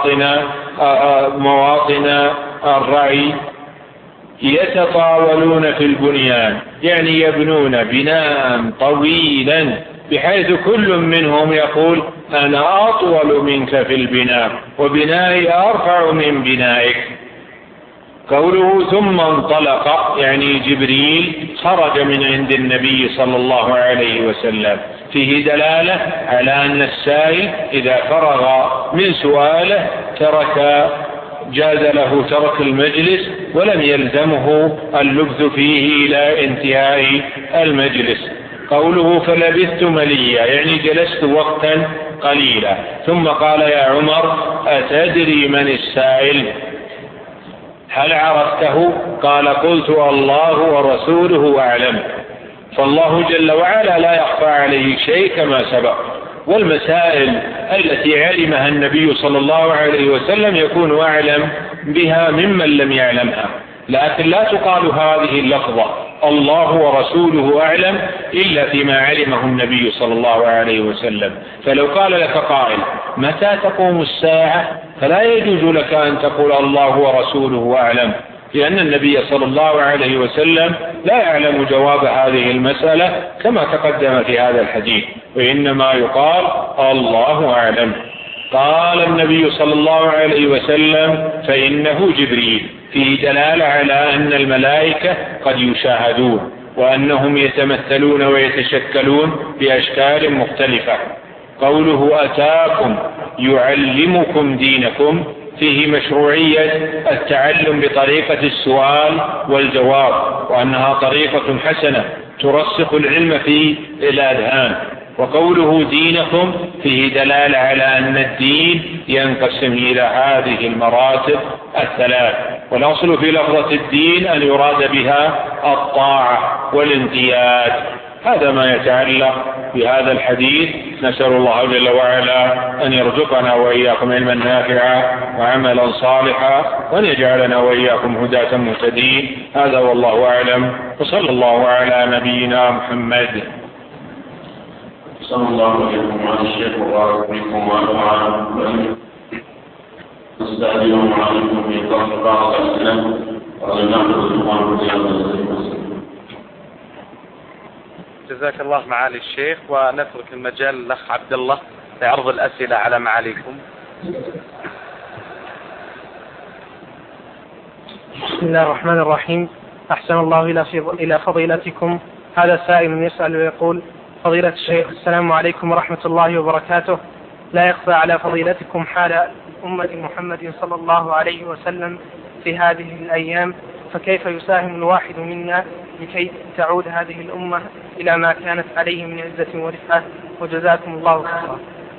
مواطن الرعي. يتطاولون في البنيان يعني يبنون بناء طويلا بحيث كل منهم يقول أنا أطول منك في البناء وبنائي أرفع من بنائك. قوله ثم انطلق يعني جبريل خرج من عند النبي صلى الله عليه وسلم، فيه دلالة على أن السائل إذا فرغ من سؤاله جاز له ترك المجلس ولم يلزمه اللبث فيه إلى انتهاء المجلس. قوله فلبثت مليا يعني جلست وقتا قليلا، ثم قال يا عمر أتدري من السائل؟ هل عرفته؟ قال قلت الله ورسوله أعلم. فالله جل وعلا لا يخفى عليه شيء كما سبق، والمسائل التي علمها النبي صلى الله عليه وسلم يكون أعلم بها ممن لم يعلمها، لكن لا تقال هذه اللفظة الله ورسوله أعلم إلا فيما علمه النبي صلى الله عليه وسلم. فلو قال لك قائل متى تقوم الساعة فلا يجوز لك أن تقول الله ورسوله أعلم، لأن النبي صلى الله عليه وسلم لا يعلم جواب هذه المسألة كما تقدم في هذا الحديث، وإنما يقال الله أعلم. قال النبي صلى الله عليه وسلم فإنه جبريل، فيه دلالة على أن الملائكة قد يشاهدون وأنهم يتمثلون ويتشكلون بأشكال مختلفة. قوله أتاكم يعلمكم دينكم، فيه مشروعية التعلم بطريقة السؤال والجواب، وأنها طريقة حسنة ترسخ العلم في الأذهان. وقوله دينكم فيه دلالة على أن الدين ينقسم إلى هذه المراتب الثلاث، والأصل في لفظة الدين أن يراد بها الطاعة والانقياد. هذا ما يتعلق بهذا الحديث. نسأل الله جل وعلا أن يرزقنا وإياكم علما نافعا وعملا صالحا، وأن يجعلنا وإياكم هداة مهتدين. هذا والله أعلم، وصلى الله على نبينا محمد. صلى الله عليكم وعلى الشيخ وبارك فيكم وأنفعنا نستأذنهم عليكم في بعض الأسئلة ونأخذ الإخوان في هذا. جزاك الله معالي الشيخ، ونترك المجال للأخ عبد الله لعرض الأسئلة على معاليكم. بسم الله الرحمن الرحيم. أحسن الله إلى فضيلتكم. هذا سائل يسأل ويقول: فضيلة الشيخ، السلام عليكم ورحمة الله وبركاته. لا يخفى على فضيلتكم حال أمة محمد صلى الله عليه وسلم في هذه الأيام، فكيف يساهم الواحد منا لكي تعود هذه الأمة إلى ما كانت عليه من عزة ورفعة؟ وجزاكم الله خيرا.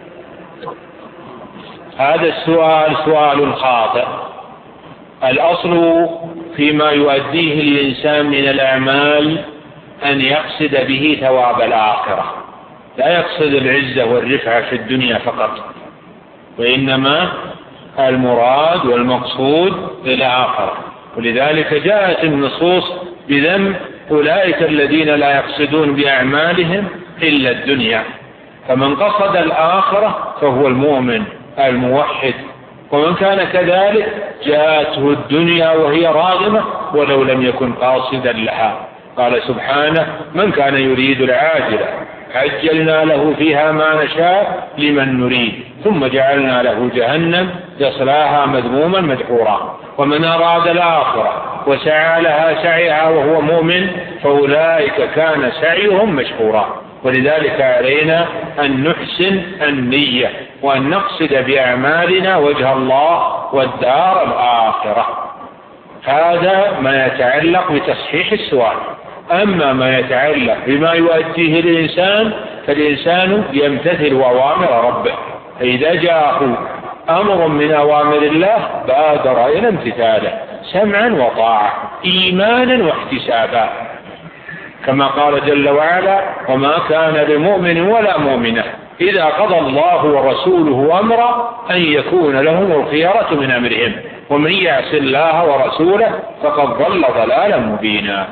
هذا السؤال سؤال خاطئ. الأصل فيما يؤديه الإنسان من الأعمال أن يقصد به ثواب الآخرة، لا يقصد العزة والرفعة في الدنيا فقط، وإنما المراد والمقصود للآخرة. ولذلك جاءت النصوص بذم أولئك الذين لا يقصدون بأعمالهم إلا الدنيا. فمن قصد الآخرة فهو المؤمن الموحد، ومن كان كذلك جاءته الدنيا وهي راغمة ولو لم يكن قاصدا لها. قال سبحانه: من كان يريد العاجلة عجلنا له فيها ما نشاء لمن نريد ثم جعلنا له جهنم يصلاها مذموما مدحورا. ومن أراد الآخرة وسعى لها سعيها وهو مؤمن فأولئك كان سعيهم مشكورا. ولذلك علينا أن نحسن النية وأن نقصد بأعمالنا وجه الله والدار الآخرة. هذا ما يتعلق بتصحيح السؤال. أما ما يتعلق بما يؤديه الإنسان فالإنسان يمتثل أوامر ربه، فإذا جاءه أمر من أوامر الله بادر إلى امتثاله سمعا وطاعة إيمانا واحتسابا، كما قال جل وعلا: وما كان لمؤمن ولا مؤمنة إذا قضى الله ورسوله أمرا أن يكون لهم الخيارة من أمرهم. ومن يعص الله ورسوله فقد ضل ضلالا مبينا.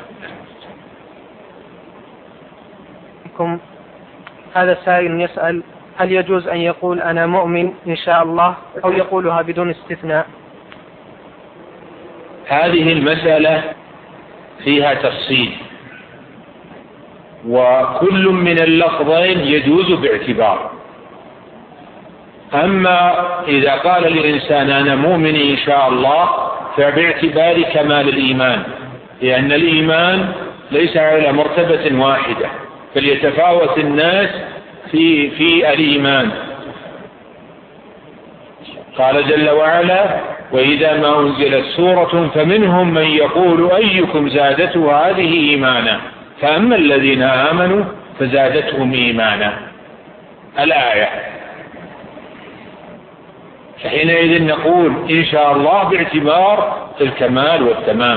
هذا سائل يسأل: هل يجوز أن يقول أنا مؤمن إن شاء الله، أو يقولها بدون استثناء؟ هذه المسألة فيها تفصيل، وكل من اللفظين يجوز باعتبار. أما إذا قال الإنسان أنا مؤمن إن شاء الله فباعتبار كمال الإيمان، لأن الإيمان ليس على مرتبة واحدة، بل يتفاوت الناس في الإيمان. قال جل وعلا: وإذا ما أنزلت سورة فمنهم من يقول أيكم زادته هذه إيمانا فأما الذين آمنوا فزادتهم إيمانا، الآية. فحينئذ نقول إن شاء الله باعتبار الكمال والتمام.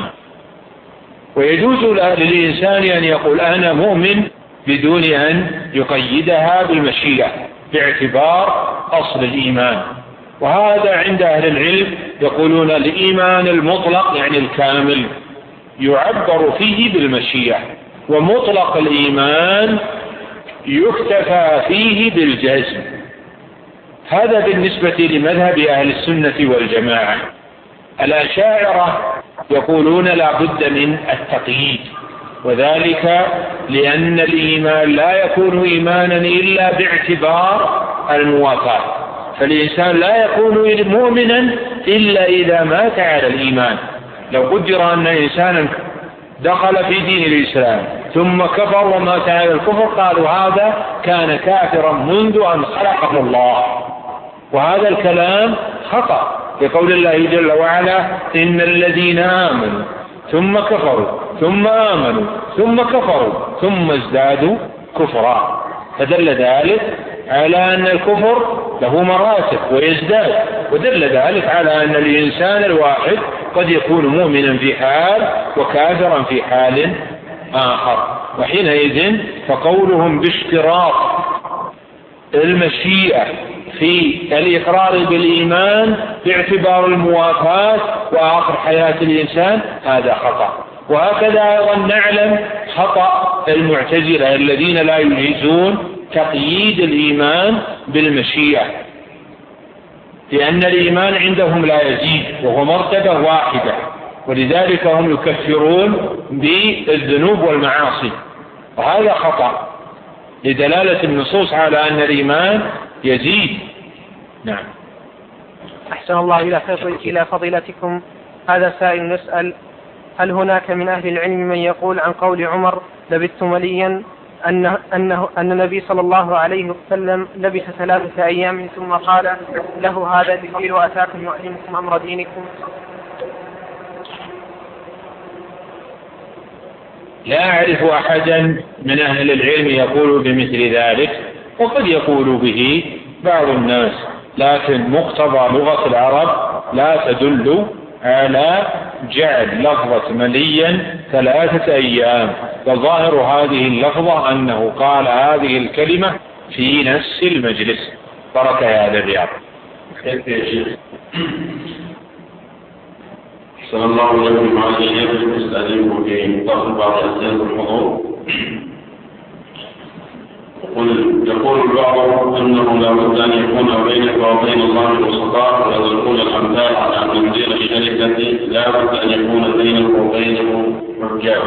ويجوز للإنسان أن يقول أنا مؤمن بدون أن يقيدها بالمشيئة باعتبار أصل الإيمان. وهذا عند أهل العلم يقولون الإيمان المطلق يعني الكامل يعبر فيه بالمشيئة، ومطلق الإيمان يكتفى فيه بالجزم. هذا بالنسبة لمذهب أهل السنة والجماعة. الأشاعرة يقولون لا بد من التقييد، وذلك لأن الإيمان لا يكون إيمانا إلا باعتبار الموافاة، فالإنسان لا يكون مؤمنا إلا إذا مات على الإيمان. لو قدر أن إنسانا دخل في دين الإسلام ثم كفر ومات على الكفر قالوا هذا كان كافرا منذ أن خلقه الله، وهذا الكلام خطأ، لقول الله جل وعلا: إن الذين آمنوا ثم كفروا ثم آمنوا ثم كفروا ثم ازدادوا كفرا. فدل ذلك على أن الكفر له مراتب ويزداد، ودل ذلك على أن الإنسان الواحد قد يكون مؤمنا في حال وكافرا في حال آخر. وحينئذ فقولهم باشتراط المشيئة في الإقرار بالإيمان باعتبار الموافاة وآخر حياة الإنسان هذا خطأ. وهكذا أيضا نعلم خطأ المعتزلة الذين لا يجيزون تقييد الإيمان بالمشيئة، لأن الإيمان عندهم لا يزيد وهو مرتبة واحدة، ولذلك هم يكفرون بالذنوب والمعاصي، وهذا خطأ لدلالة النصوص على أن الإيمان يزيد. نعم. أحسن الله إلى فضيلتكم. هذا سائل يسأل: هل هناك من أهل العلم من يقول عن قول عمر لبثت مليا أن النبي صلى الله عليه وسلم لبث 3 أيام ثم قال له هذا جبريل وأتاكم يعلمكم أمر دينكم؟ لا أعرف أحدا من أهل العلم يقول بمثل ذلك، وقد يقول به بعض الناس، لكن مقتضى لغة العرب لا تدل على جعل لفظة مليا 3 أيام، وظاهر هذه اللفظة أنه قال هذه الكلمة في نفس المجلس. ترك هذا الرياض. صلى الله عليه وسلم على الشيخ المستأذن في مطلق بعض أسئلة الحضور. يقول البعض أنه لا بد أن يكون بينك وبين الله وسطاء، ويقول الأمثال على منزل الشركة لا بد أن يكون بينك وبينه حجاب.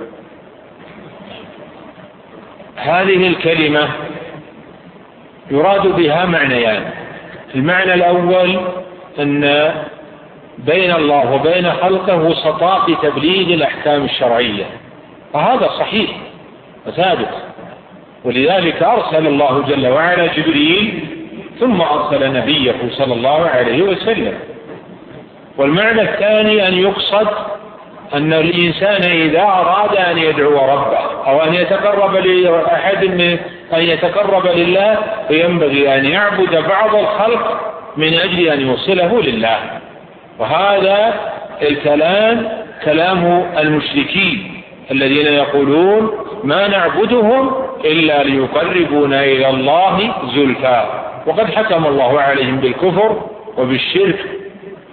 هذه الكلمة يراد بها معنيان. المعنى الأول أن بين الله وبين خلقه وسطاء في تبليغ الأحكام الشرعية، وهذا صحيح وثابت، ولذلك أرسل الله جل وعلا جبريل ثم أرسل نبيه صلى الله عليه وسلم. والمعنى الثاني أن يقصد أن الإنسان إذا أراد أن يدعو ربه أو أن يتقرب لأحد أن يتقرب لله فينبغي أن يعبد بعض الخلق من أجل أن يوصله لله. وهذا الكلام كلام المشركين الذين يقولون ما نعبدهم إلا ليقربونا إلى الله زلفى، وقد حكم الله عليهم بالكفر وبالشرك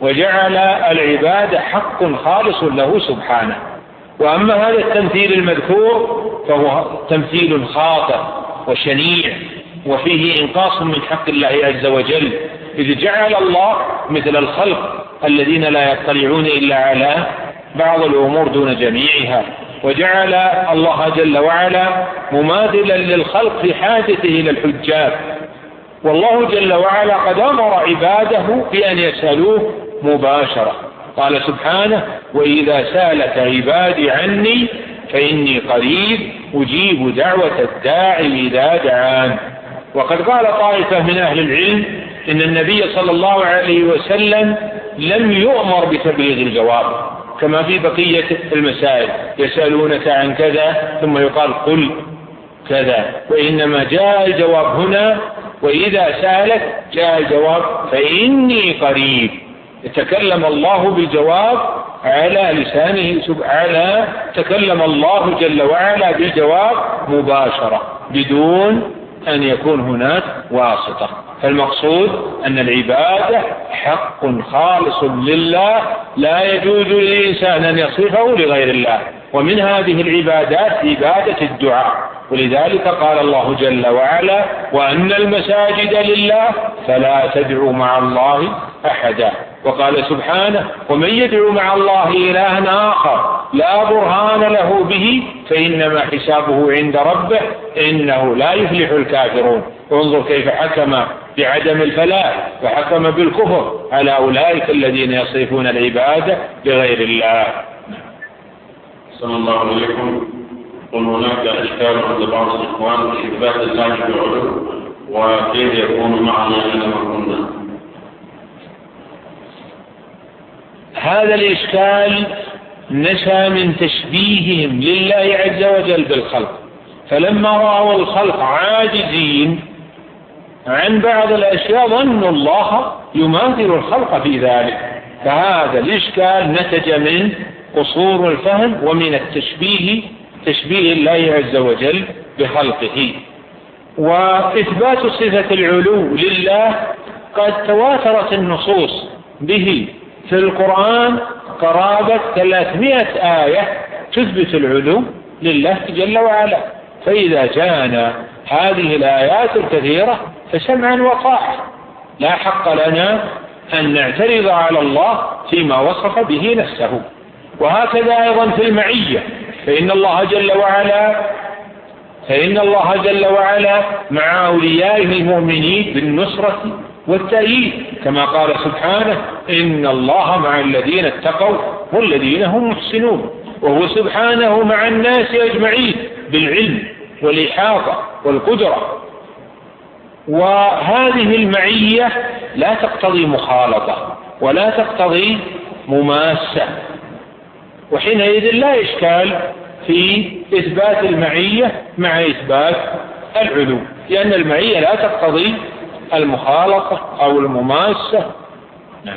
وجعل العبادة حق خالص له سبحانه. وأما هذا التمثيل المذكور فهو تمثيل خاطئ وشنيع وفيه إنقاص من حق الله عز وجل، إذ جعل الله مثل الخلق الذين لا يطلعون إلا على بعض الأمور دون جميعها، وجعل الله جل وعلا مماثلا للخلق في حاجته إلى الحجاب. والله جل وعلا قد أمر عباده بأن يسألوه مباشرة، قال سبحانه: وإذا سألك عبادي عني فإني قريب أجيب دعوة الداعي إذا دعان. وقد قال طائفة من أهل العلم إن النبي صلى الله عليه وسلم لم يؤمر بتبليغ الجواب كما في بقية المسائل، يسألونك عن كذا ثم يقال قل كذا، وإنما جاء الجواب هنا وإذا سألك جاء الجواب فإني قريب. يتكلم الله بالجواب على لسانه سبحانه، تكلم الله جل وعلا بالجواب مباشرة بدون أن يكون هناك واسطة. فالمقصود أن العبادة حق خالص لله لا يجوز للإنسان أن يصرفه لغير الله، ومن هذه العبادات عبادة الدعاء. ولذلك قال الله جل وعلا: وأن المساجد لله فلا تدعوا مع الله أحدا. وقال سبحانه: ومن يدعو مع الله إلها آخر لا برهان له به فإنما حسابه عند ربه إنه لا يفلح الكافرون. انظر كيف حكم بعدم الفلاح وحكم بالكفر على أولئك الذين يصرفون العبادة لغير الله. صلى الله عليكم. قل هناك إشكال عند بعض الإخوان في إثبات الله بعلو وكيف يكون معنا حينما كنا. هذا الإشكال نشأ من تشبيههم لله عز وجل بالخلق، فلما رأوا الخلق عاجزين عن بعض الأشياء ظنوا الله يماثل الخلق في ذلك، فهذا الإشكال نتج من قصور الفهم ومن تشبيه الله عز وجل بخلقه. وإثبات صفة العلو لله قد تواترت النصوص به في القرآن قرابة 300 آية تثبت العلو لله جل وعلا، فإذا جاءنا هذه الآيات الكثيرة فسمعا وطاعة، لا حق لنا أن نعترض على الله فيما وصف به نفسه. وهكذا أيضا في المعية، فإن الله جل وعلا مع أوليائه المؤمنين بالنصرة والتأييد، كما قال سبحانه: إن الله مع الذين اتقوا والذين هم محسنون. وهو سبحانه مع الناس أجمعين بالعلم والإحاطة والقدرة. وهذه المعية لا تقتضي مخالطة ولا تقتضي مماسة، وحينئذ لا إشكال في إثبات المعية مع إثبات العلو، لأن المعية لا تقتضي المخالطة أو المماسة. نعم.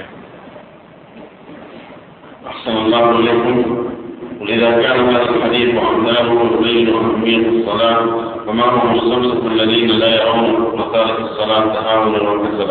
أحسن الله إليكم. وإذا كان هذا الحديث وأمثاله يبين أهمية الصلاة، فما هو مستمسك الذين لا يرون مسالك الصلاة تهاونا وكسلا؟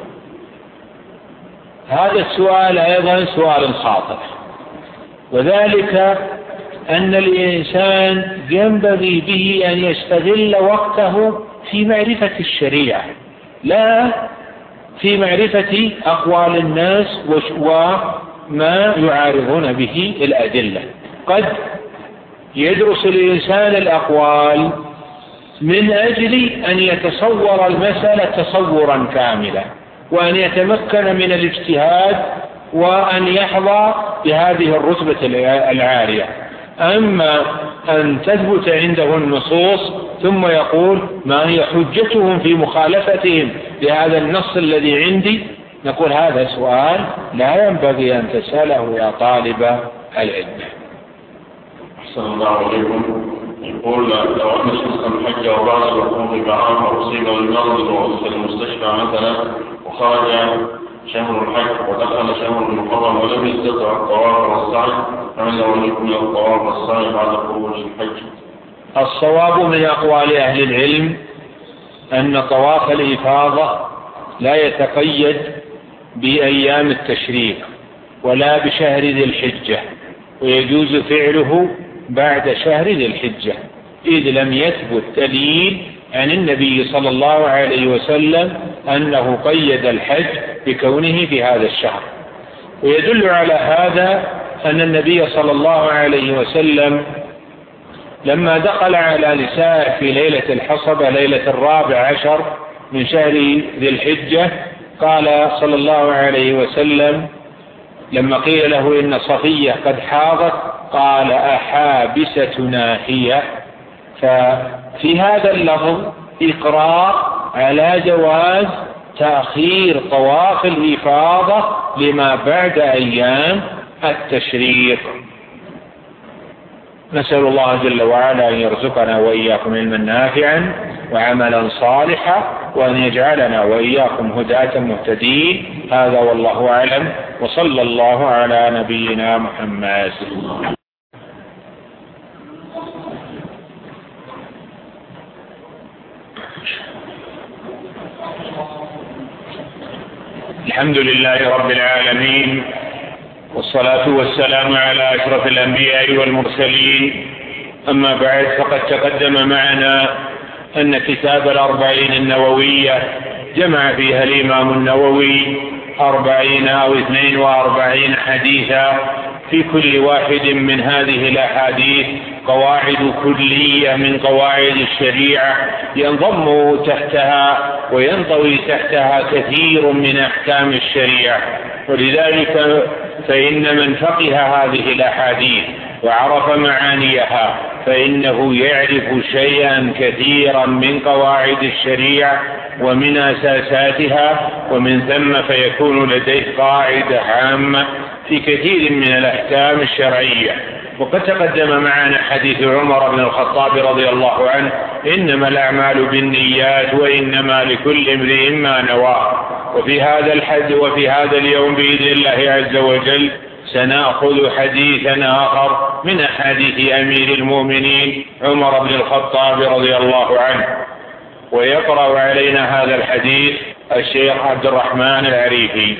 هذا السؤال أيضا سؤال خاطئ، وذلك أن الإنسان ينبغي به أن يستغل وقته في معرفة الشريعة، لا في معرفة أقوال الناس وما يعارضون به الأدلة. قد يدرس الإنسان الأقوال من أجل أن يتصور المسألة تصورا كاملا، وأن يتمكن من الاجتهاد وأن يحظى بهذه الرتبة العالية. أما أن تثبت عنده النصوص ثم يقول ما هي حجتهم في مخالفتهم لهذا النص الذي عندي، نقول هذا سؤال لا ينبغي أن تسأله يا طالب العلم. أحسن الله عليكم. يقول: لو أن شخصا حج وبعد الوقوف بعام وأصيب بالمرض وأصيب المستشفى مثلا وخرج شهر الحج ودخل شهر المحرم ولم يستطع الطواف والسعي، فإنه يكون الطواف والسعي بعد خروج الحج. الصواب من أقوال أهل العلم أن طواف الإفاضة لا يتقيد بأيام التشريق ولا بشهر ذي الحجة، ويجوز فعله بعد شهر ذي الحجة، إذ لم يثبت دليل عن النبي صلى الله عليه وسلم أنه قيد الحج بكونه في هذا الشهر. ويدل على هذا أن النبي صلى الله عليه وسلم لما دخل على نساء في ليلة الحصبة ليلة 14 من شهر ذي الحجة، قال صلى الله عليه وسلم لما قيل له إن صفية قد حاضت قال أحابستنا هي. ففي هذا اللفظ إقرار على جواز تأخير طواف الإفاضة لما بعد أيام التشريق. نسأل الله جل وعلا أن يرزقنا وإياكم علما نافعا وعملا صالحا، وأن يجعلنا وإياكم هداة مهتدين. هذا والله أعلم، وصلى الله على نبينا محمد. الحمد لله رب العالمين، والصلاة والسلام على أشرف الأنبياء والمرسلين. أما بعد، فقد تقدم معنا أن كتاب الأربعين النووية جمع فيها الإمام النووي 40 أو 42 حديثا، في كل واحد من هذه الأحاديث قواعد كلية من قواعد الشريعة ينضم تحتها وينطوي تحتها كثير من أحكام الشريعة. ولذلك فإن من فقه هذه الأحاديث وعرف معانيها فإنه يعرف شيئا كثيرا من قواعد الشريعة ومن أساساتها، ومن ثم فيكون لديه قاعدة عامة في كثير من الأحكام الشرعية. وقد تقدم معنا حديث عمر بن الخطاب رضي الله عنه: إنما الأعمال بالنيات وإنما لكل امرئ ما نوى. وفي هذا الحد وفي هذا اليوم بإذن الله عز وجل سنأخذ حديثا آخر من أحاديث أمير المؤمنين عمر بن الخطاب رضي الله عنه. ويقرأ علينا هذا الحديث الشيخ عبد الرحمن العريفي.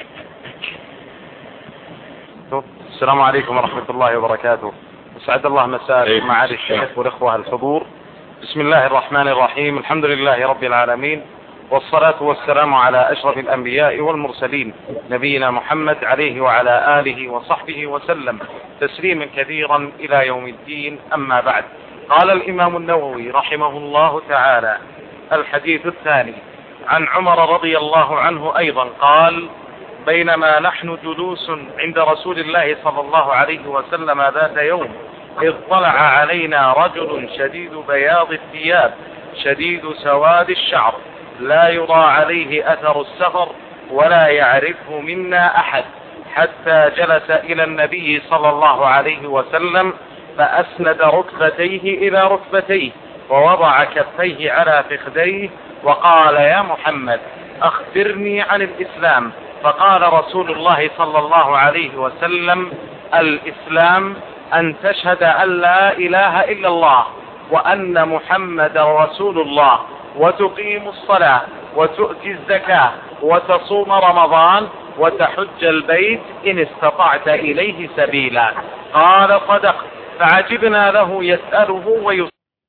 السلام عليكم ورحمة الله وبركاته. أسعد الله مساءكم معالي الشيخ والإخوة الحضور. بسم الله الرحمن الرحيم. الحمد لله رب العالمين، والصلاة والسلام على أشرف الأنبياء والمرسلين نبينا محمد عليه وعلى آله وصحبه وسلم تسليما كثيرا إلى يوم الدين. أما بعد، قال الإمام النووي رحمه الله تعالى: الحديث الثاني عن عمر رضي الله عنه أيضا قال: بينما نحن جلوس عند رسول الله صلى الله عليه وسلم ذات يوم، إذ طلع علينا رجل شديد بياض الثياب شديد سواد الشعر، لا يرى عليه أثر السفر ولا يعرفه منا أحد، حتى جلس إلى النبي صلى الله عليه وسلم فأسند ركبتيه إلى ركبتيه ووضع كفيه على فخذيه وقال: يا محمد، أخبرني عن الإسلام. فقال رسول الله صلى الله عليه وسلم: الإسلام أن تشهد أن لا إله إلا الله وأن محمد رسول الله، وتقيم الصلاة وتؤتي الزكاة وتصوم رمضان وتحج البيت إن استطعت إليه سبيلا. قال: صدق. فعجبنا له يسأله ويسأله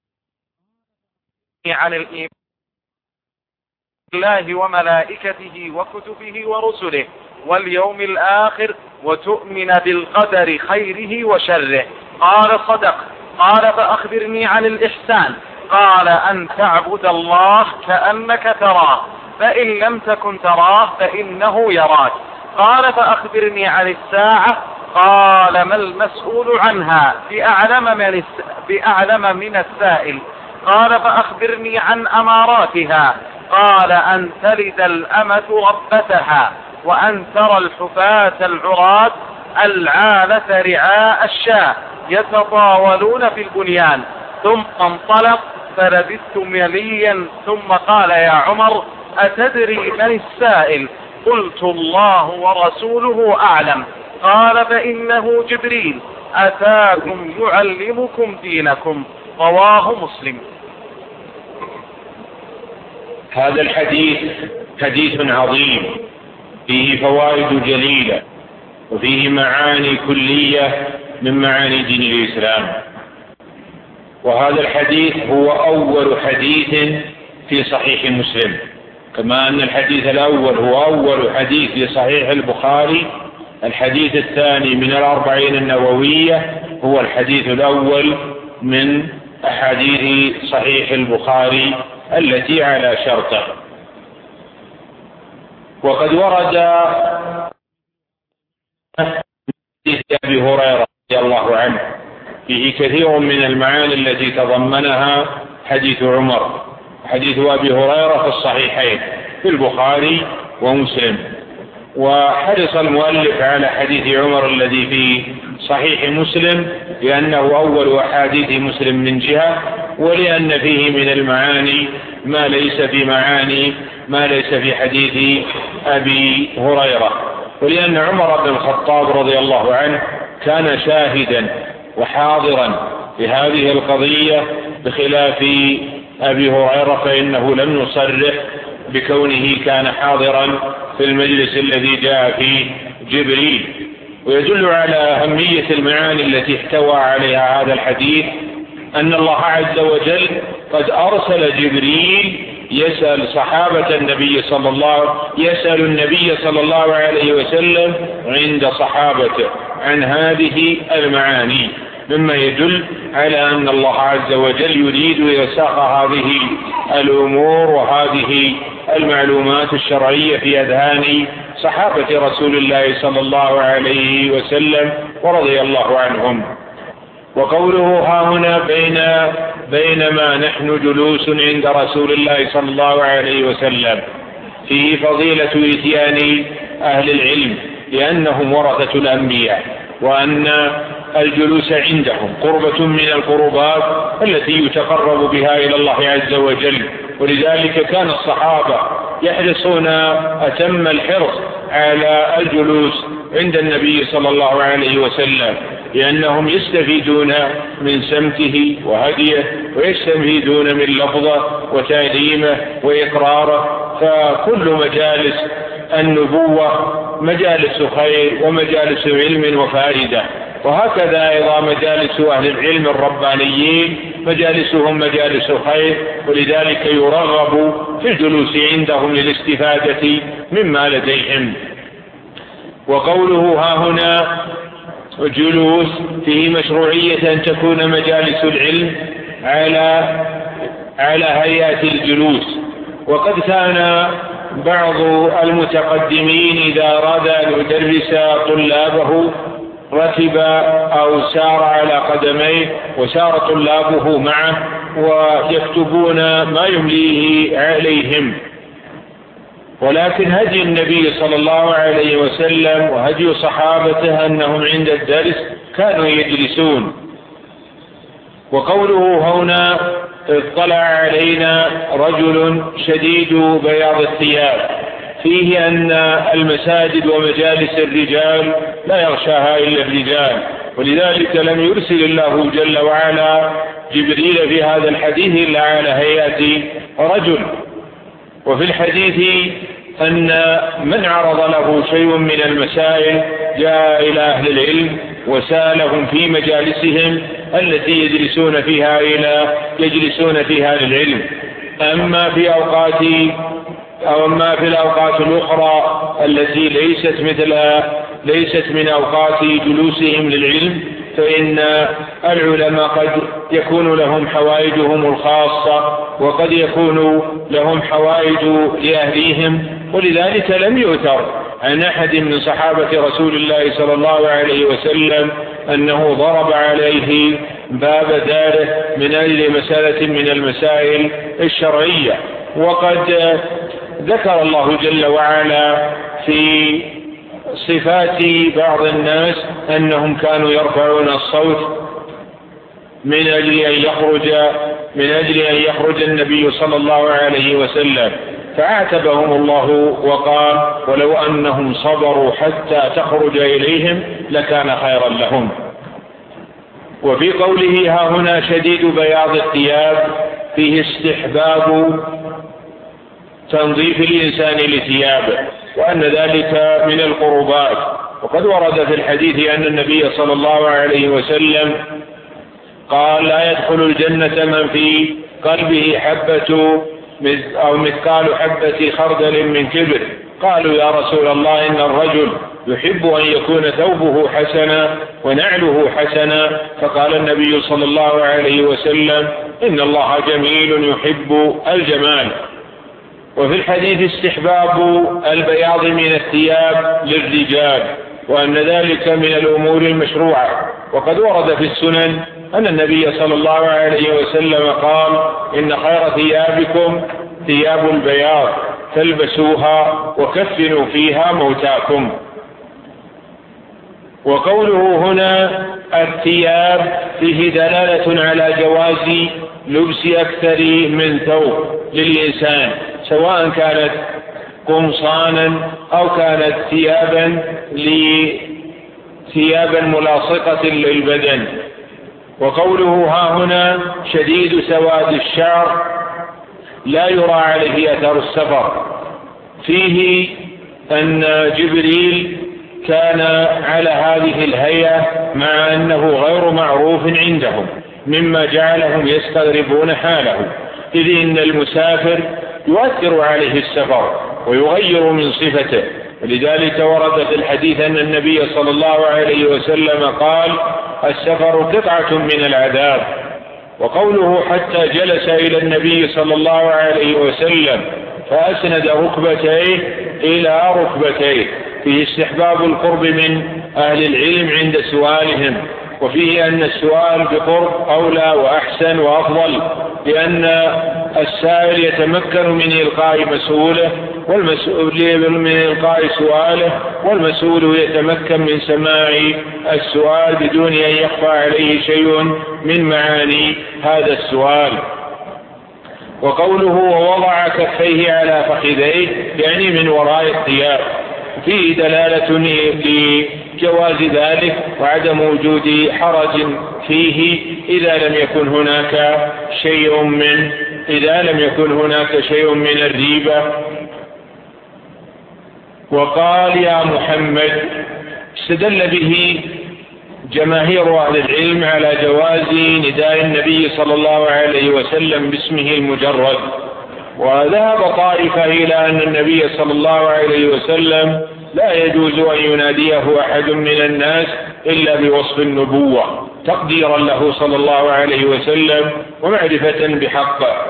عن الإيمان بالله وملائكته وكتبه ورسله واليوم الآخر وتؤمن بالقدر خيره وشره. قال: صدق. قال: فأخبرني عن الإحسان. قال: أن تعبد الله كأنك تراه، فإن لم تكن تراه فإنه يراك. قال: فأخبرني عن الساعة. قال: ما المسؤول عنها بأعلم من السائل. قال: فأخبرني عن أماراتها. قال: أن تلد الأمة ربتها، وأن ترى الحفاة العراة العالة رعاء الشاة يتطاولون في البنيان. ثم انطلق فلبثت مليا، ثم قال: يا عمر، أتدري من السائل؟ قلت: الله ورسوله أعلم. قال: فإنه جبريل أتاكم يعلمكم دينكم. رواه مسلم. هذا الحديث حديث عظيم فيه فوائد جليلة وفيه معاني كلية من معاني دين الإسلام. وهذا الحديث هو أول حديث في صحيح مسلم، كما أن الحديث الأول هو أول حديث في صحيح البخاري. الحديث الثاني من 40 النووية هو الحديث الأول من أحاديث صحيح البخاري التي على شرطه. وقد ورد حديث أبي هريرة رضي الله عنه فيه كثير من المعاني التي تضمنها حديث عمر. حديث أبي هريرة في الصحيحين في البخاري ومسلم، وحرص المؤلف على حديث عمر الذي في صحيح مسلم لأنه أول أحاديث مسلم من جهة، ولأن فيه من المعاني ما ليس في حديث أبي هريرة، ولأن عمر بن الخطاب رضي الله عنه كان شاهدا وحاضرا لهذه القضية بخلاف أبي هريرة، فإنه لم يصرح بكونه كان حاضرا في المجلس الذي جاء فيه جبريل. ويدل على أهمية المعاني التي احتوى عليها هذا الحديث أن الله عز وجل قد أرسل جبريل يسأل النبي صلى الله عليه وسلم عند صحابته عن هذه المعاني، مما يدل على أن الله عز وجل يريد إرساخ هذه الأمور وهذه المعلومات الشرعية في أذهان صحابة رسول الله صلى الله عليه وسلم ورضي الله عنهم. وقوله ها هنا بينما نحن جلوس عند رسول الله صلى الله عليه وسلم فيه فضيلة إتيان أهل العلم لأنهم ورثة الأنبياء، وأن الجلوس عندهم قربة من القربات التي يتقرب بها إلى الله عز وجل. ولذلك كان الصحابة يحرصون أتم الحرص على الجلوس عند النبي صلى الله عليه وسلم، لأنهم يستفيدون من سمته وهديه، ويستفيدون من لفظه وتعليمه وإقراره. فكل مجالس النبوة مجالس خير ومجالس علم وفائدة، وهكذا أيضا مجالس أهل العلم الربانيين مجالسهم مجالس خير، ولذلك يرغب في الجلوس عندهم للاستفادة مما لديهم. وقوله ها هنا جلوس فيه مشروعية أن تكون مجالس العلم على هيئة الجلوس. وقد كان بعض المتقدمين إذا أراد أن يدرس طلابه ركب أو سار على قدميه وسار طلابه معه ويكتبون ما يمليه عليهم. ولكن هدي النبي صلى الله عليه وسلم وهدي صحابته أنهم عند الدرس كانوا يجلسون. وقوله هنا اطلع علينا رجل شديد بياض الثياب فيه أن المساجد ومجالس الرجال لا يغشاها إلا الرجال، ولذلك لم يرسل الله جل وعلا جبريل في هذا الحديث إلا على هيئة رجل. وفي الحديث أن من عرض له شيء من المسائل جاء إلى أهل العلم وسالهم في مجالسهم التي يجلسون فيها للعلم. أما في الأوقات الأخرى التي ليست من أوقات جلوسهم للعلم فإن العلماء قد يكون لهم حوائجهم الخاصة وقد يكون لهم حوائج لأهليهم، ولذلك لم يؤثر عن أحد من صحابة رسول الله صلى الله عليه وسلم أنه ضرب عليه باب داره من أجل مسألة من المسائل الشرعية. وقد ذكر الله جل وعلا في صفات بعض الناس أنهم كانوا يرفعون الصوت من أجل أن يخرج النبي صلى الله عليه وسلم، فعاتبهم الله وقال ولو أنهم صبروا حتى تخرج إليهم لكان خيرا لهم. وفي قوله ها هنا شديد بياض الثياب فيه استحباب تنظيف الإنسان لثيابه، وأن ذلك من القربات. وقد ورد في الحديث أن النبي صلى الله عليه وسلم قال: لا يدخل الجنة من في قلبه حبة أو مثقال حبة خردل من كبر. قالوا: يا رسول الله، إن الرجل يحب أن يكون ثوبه حسنا ونعله حسنا. فقال النبي صلى الله عليه وسلم: إن الله جميل يحب الجمال. وفي الحديث استحباب البياض من الثياب للرجال، وأن ذلك من الأمور المشروعة. وقد ورد في السنن أن النبي صلى الله عليه وسلم قال: إن خير ثيابكم ثياب البياض فالبسوها وكفنوا فيها موتاكم. وقوله هنا الثياب فيه دلالة على جواز لبس أكثر من ثوب للإنسان، سواء كانت قمصانا أو كانت ثيابا ملاصقة للبدن. وقوله ها هنا شديد سواد الشعر لا يرى عليه أثر السفر، فيه أن جبريل كان على هذه الهيئة مع أنه غير معروف عندهم، مما جعلهم يستغربون حاله، إذ إن المسافر يؤثر عليه السفر ويغير من صفته. ولذلك ورد في الحديث أن النبي صلى الله عليه وسلم قال: السفر قطعة من العذاب. وقوله حتى جلس إلى النبي صلى الله عليه وسلم فأسند ركبتيه إلى ركبتيه، فيه استحباب القرب من أهل العلم عند سؤالهم، وفيه أن السؤال بقرب أولى وأحسن وأفضل، لأن السائل يتمكن من إلقاء مسؤوله من إلقاء سؤاله، والمسؤول يتمكن من سماع السؤال بدون أن يخفى عليه شيء من معاني هذا السؤال. وقوله ووضع كفيه على فخذيه يعني من وراء الثياب، فيه دلالة لجواز ذلك وعدم وجود حرج فيه إذا لم يكن هناك شيء من الريبة. وقال يا محمد، استدل به جماهير أهل العلم على جواز نداء النبي صلى الله عليه وسلم باسمه المجرد، وذهب طائفة إلى أن النبي صلى الله عليه وسلم لا يجوز أن يناديه أحد من الناس إلا بوصف النبوة تقديرا له صلى الله عليه وسلم ومعرفة بحقه.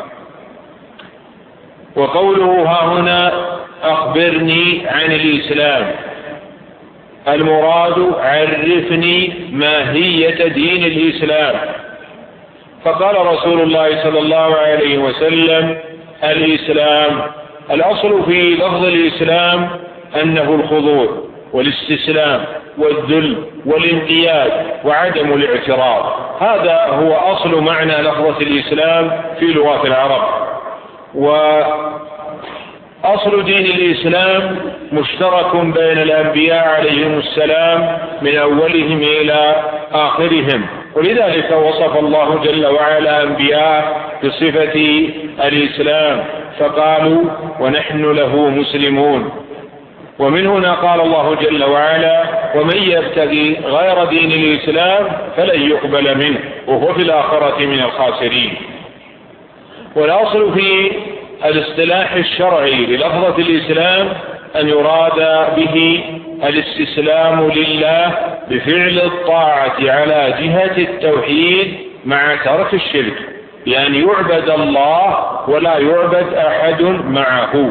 وقوله ها هنا أخبرني عن الإسلام، المراد عرفني ماهية دين الإسلام. فقال رسول الله صلى الله عليه وسلم الإسلام، الأصل في لفظ الإسلام أنه الخضوع والاستسلام والذل والانقياد وعدم الاعتراض، هذا هو أصل معنى لفظة الإسلام في لغة العرب. وأصل دين الإسلام مشترك بين الأنبياء عليهم السلام من أولهم إلى آخرهم، ولذلك وصف الله جل وعلا أنبياء بصفة الإسلام فقالوا ونحن له مسلمون. ومن هنا قال الله جل وعلا ومن يبتغي غير دين الإسلام فلن يقبل منه وهو في الآخرة من الخاسرين. والأصل في الاصطلاح الشرعي للفظة الإسلام أن يراد به الاستسلام لله بفعل الطاعة على جهة التوحيد مع ترك الشرك، يعني يعبد الله ولا يعبد أحد معه،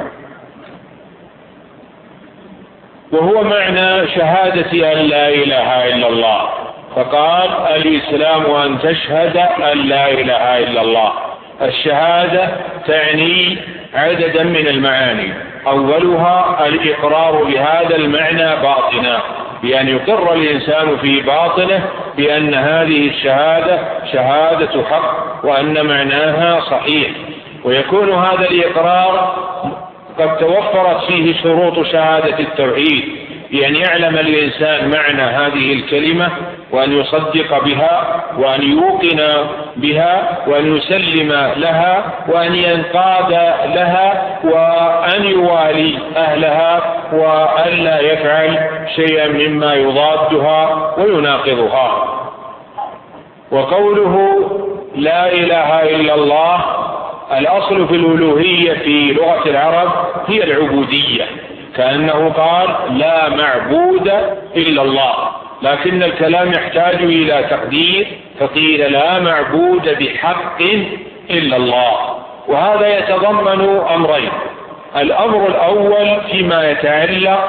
وهو معنى شهادة أن لا إله إلا الله. فقال الإسلام أن تشهد أن لا إله إلا الله. الشهادة تعني عددا من المعاني، أولها الإقرار بهذا المعنى باطنا، بأن يقر الإنسان في باطنه بأن هذه الشهادة شهادة حق وأن معناها صحيح، ويكون هذا الإقرار قد توفرت فيه شروط شهادة التوحيد، بأن يعلم الإنسان معنى هذه الكلمة وأن يصدق بها وأن يوقن بها وأن يسلم لها وأن ينقاد لها وأن يوالي أهلها وأن لا يفعل شيئا مما يضادها ويناقضها. وقوله لا إله إلا الله، الأصل في الألوهية في لغة العرب هي العبودية، كأنه قال لا معبود إلا الله، لكن الكلام يحتاج إلى تقدير فقيل لا معبود بحق إلا الله. وهذا يتضمن أمرين: الأمر الأول فيما يتعلق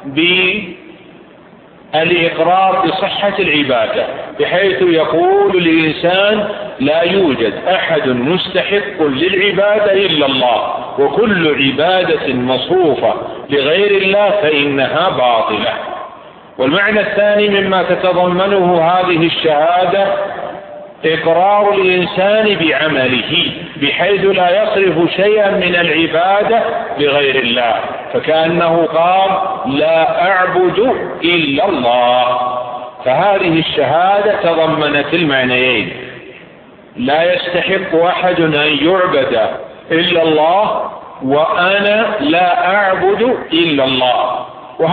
بالإقرار بصحة العبادة، بحيث يقول الإنسان لا يوجد أحد مستحق للعبادة إلا الله، وكل عبادة مصروفة لغير الله فإنها باطلة. والمعنى الثاني مما تتضمنه هذه الشهادة إقرار الإنسان بعمله، بحيث لا يصرف شيئا من العبادة لغير الله، فكأنه قال لا أعبد إلا الله. فهذه الشهادة تضمنت المعنيين: لا يستحق أحد أن يعبد إلا الله، وأنا لا أعبد إلا الله.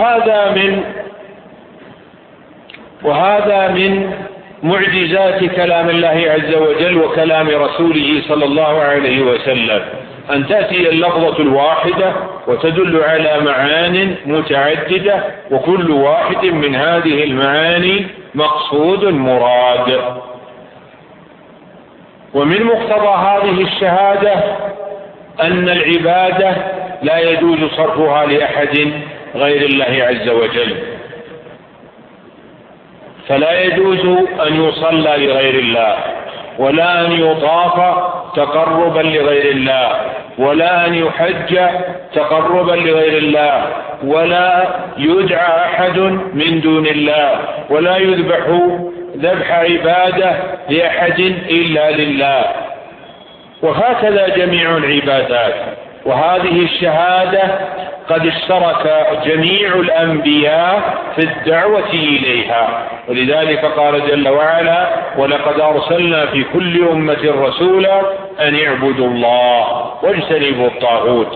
وهذا من معجزات كلام الله عز وجل وكلام رسوله صلى الله عليه وسلم، أن تأتي اللفظة الواحدة وتدل على معان متعددة، وكل واحد من هذه المعاني مقصود مراد. ومن مقتضى هذه الشهادة أن العبادة لا يجوز صرفها لأحد غير الله عز وجل، فلا يجوز أن يصلى لغير الله، ولا أن يطاف تقربا لغير الله، ولا أن يحج تقربا لغير الله، ولا يدعى أحد من دون الله، ولا يذبح ذبح عبادة لأحد إلا لله، وهكذا جميع العبادات. وهذه الشهادة قد اشترك جميع الأنبياء في الدعوة إليها، ولذلك قال جل وعلا: ولقد أرسلنا في كل أمة رسولا أن اعبدوا الله واجتنبوا الطاغوت.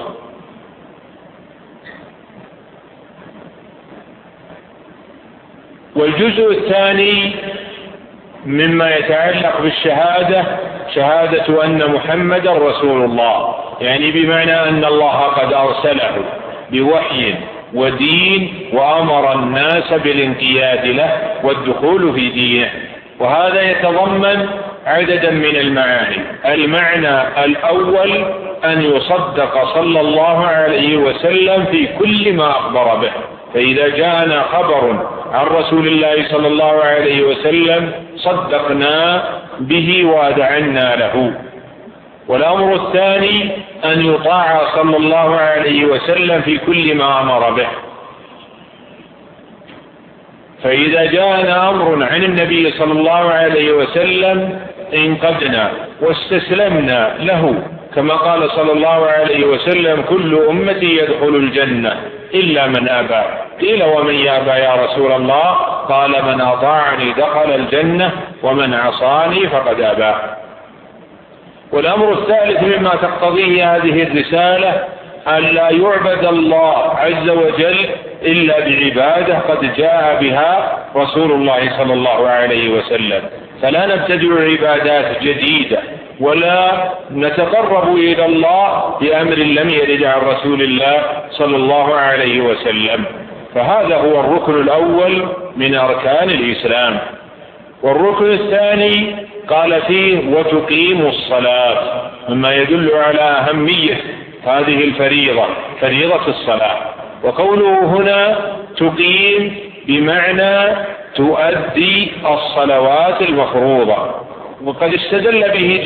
والجزء الثاني مما يتعلق بالشهادة شهادة أن محمدا رسول الله، يعني بمعنى أن الله قد أرسله بوحي ودين وأمر الناس بالانقياد له والدخول في دينه. وهذا يتضمن عددا من المعاني. المعنى الأول أن يصدق صلى الله عليه وسلم في كل ما أخبر به، فإذا جاءنا خبر عن رسول الله صلى الله عليه وسلم صدقنا به وأذعنا له. والأمر الثاني أن يطاع صلى الله عليه وسلم في كل ما أمر به، فإذا جاءنا أمر عن النبي صلى الله عليه وسلم انقدنا واستسلمنا له، كما قال صلى الله عليه وسلم: كل أمتي يدخل الجنة إلا من أبى. قيل: ومن يأبى يا رسول الله؟ قال: من أطاعني دخل الجنة ومن عصاني فقد أبى. والأمر الثالث مما تقتضيه هذه الرسالة أن لا يعبد الله عز وجل إلا بعبادة قد جاء بها رسول الله صلى الله عليه وسلم، فلا نبتدع عبادات جديدة ولا نتقرب إلى الله بأمر لم يرد عن رسول الله صلى الله عليه وسلم. فهذا هو الركن الأول من أركان الإسلام. والركن الثاني قال فيه: وتقيم الصلاة، مما يدل على أهمية هذه الفريضة، فريضة الصلاة. وقوله هنا تقيم بمعنى تؤدي الصلوات المفروضة. وقد استدل به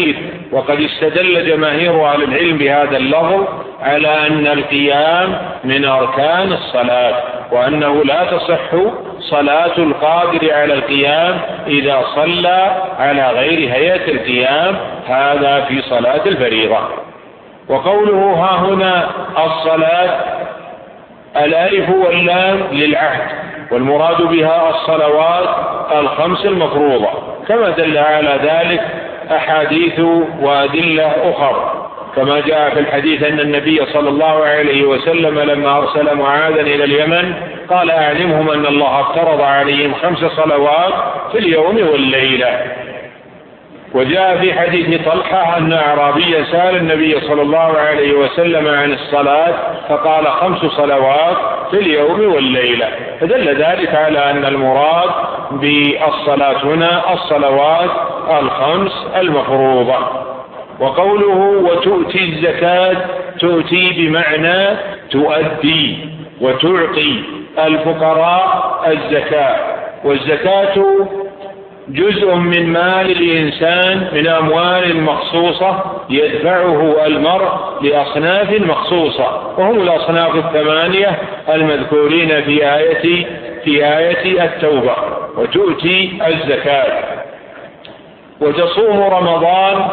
جماهير أهل العلم بهذا اللفظ على أن القيام من أركان الصلاة، وأنه لا تصح صلاة القادر على القيام إذا صلى على غير هيئة القيام، هذا في صلاة الفريضة. وقوله ها هنا الصلاة الألف واللام للعهد، والمراد بها الصلوات الخمس المفروضة، كما دل على ذلك أحاديث وأدلة أخرى، كما جاء في الحديث أن النبي صلى الله عليه وسلم لما أرسل معاذا إلى اليمن قال أعلمهم أن الله افترض عليهم 5 صلوات في اليوم والليلة. وجاء في حديث طلحة أن أعرابيا سأل النبي صلى الله عليه وسلم عن الصلاة فقال 5 صلوات في اليوم والليلة، فدل ذلك على أن المراد بالصلاة هنا الصلوات الخمس المفروضة. وقوله وتؤتي الزكاة، تؤتي بمعنى تؤدي وتعطي الفقراء الزكاة، والزكاة جزء من مال الإنسان من أموال مخصوصة يدفعه المرء لأصناف مخصوصة، وهم الأصناف 8 المذكورين في آية التوبة. وتؤتي الزكاة وتصوم رمضان،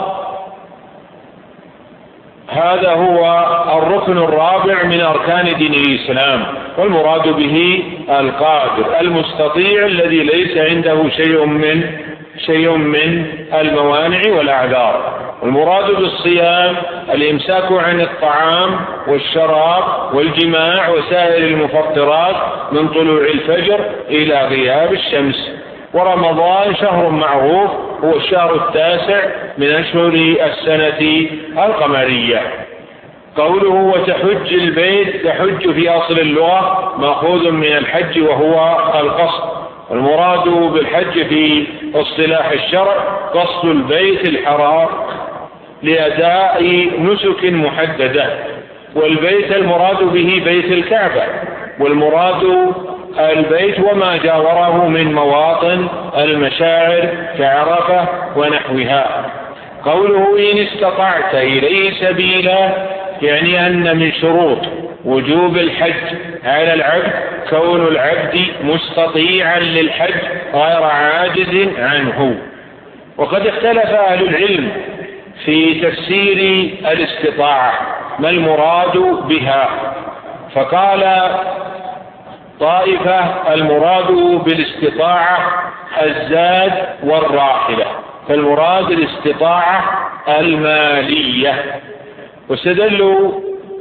هذا هو الركن الرابع من أركان دين الإسلام، والمراد به القادر المستطيع الذي ليس عنده شيء من الموانع والأعذار. والمراد بالصيام الإمساك عن الطعام والشراب والجماع وسائر المفطرات من طلوع الفجر إلى غياب الشمس. ورمضان شهر معروف، هو الشهر 9 من أشهر السنة القمرية. قوله وتحج البيت، تحج في أصل اللغة مأخوذ من الحج وهو القصد، والمراد بالحج في اصطلاح الشرع قصد البيت الحرام لأداء نسك محددة. والبيت المراد به بيت الكعبة، والمراد البيت وما جاوره من مواطن المشاعر كعرفة ونحوها. قوله إن استطعت إليه سبيلا، يعني أن من شروط وجوب الحج على العبد كون العبد مستطيعا للحج غير عاجز عنه. وقد اختلف أهل العلم في تفسير الاستطاعة ما المراد بها، فقال طائفة المراد بالاستطاعة الزاد والراحلة، فالمراد الاستطاعة المالية. واستدلوا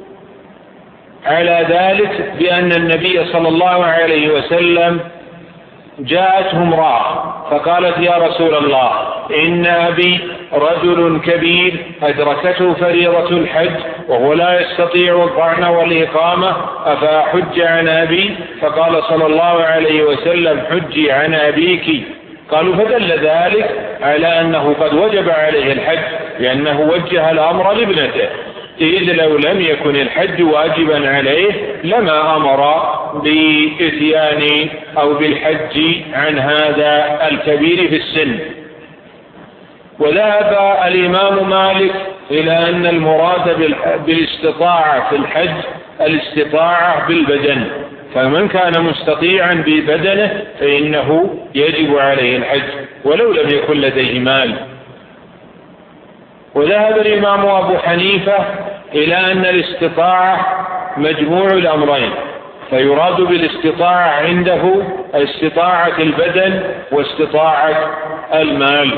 على ذلك بأن النبي صلى الله عليه وسلم جاءته امرأة فقالت يا رسول الله إن أبي رجل كبير أدركته فريضة الحج وهو لا يستطيع الطعن والإقامة، أفأحج عن أبي؟ فقال صلى الله عليه وسلم حجي عن أبيك. قالوا فدل ذلك على أنه قد وجب عليه الحج، لأنه وجه الأمر لابنته، إذ لو لم يكن الحج واجبا عليه لما أمر بإتيان أو بالحج عن هذا الكبير في السن. وذهب الإمام مالك إلى أن المراد بالاستطاعة في الحج الاستطاعة بالبدن، فمن كان مستطيعا ببدنه فإنه يجب عليه الحج ولو لم يكن لديه مال. وذهب الإمام أبو حنيفة إلى أن الاستطاعة مجموع الأمرين، فيراد بالاستطاعة عنده استطاعة البدن واستطاعة المال.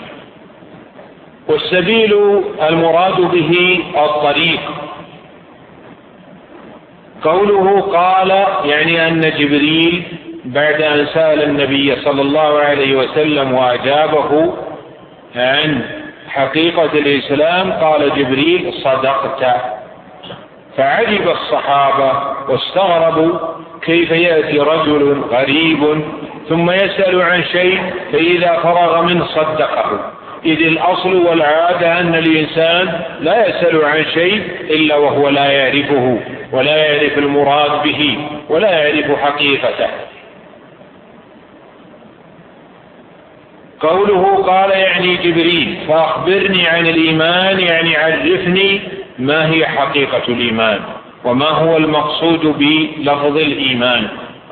والسبيل المراد به الطريق. قوله قال يعني أن جبريل بعد أن سأل النبي صلى الله عليه وسلم وأجابه عن حقيقة الإسلام قال جبريل صدقت، فعجب الصحابة واستغربوا كيف يأتي رجل غريب ثم يسأل عن شيء فإذا فرغ منه صدقه، إذ الأصل والعادة أن الإنسان لا يسأل عن شيء إلا وهو لا يعرفه ولا يعرف المراد به ولا يعرف حقيقته. قوله قال يعني جبريل فأخبرني عن الإيمان، يعني عرفني ما هي حقيقة الإيمان وما هو المقصود بلفظ الإيمان.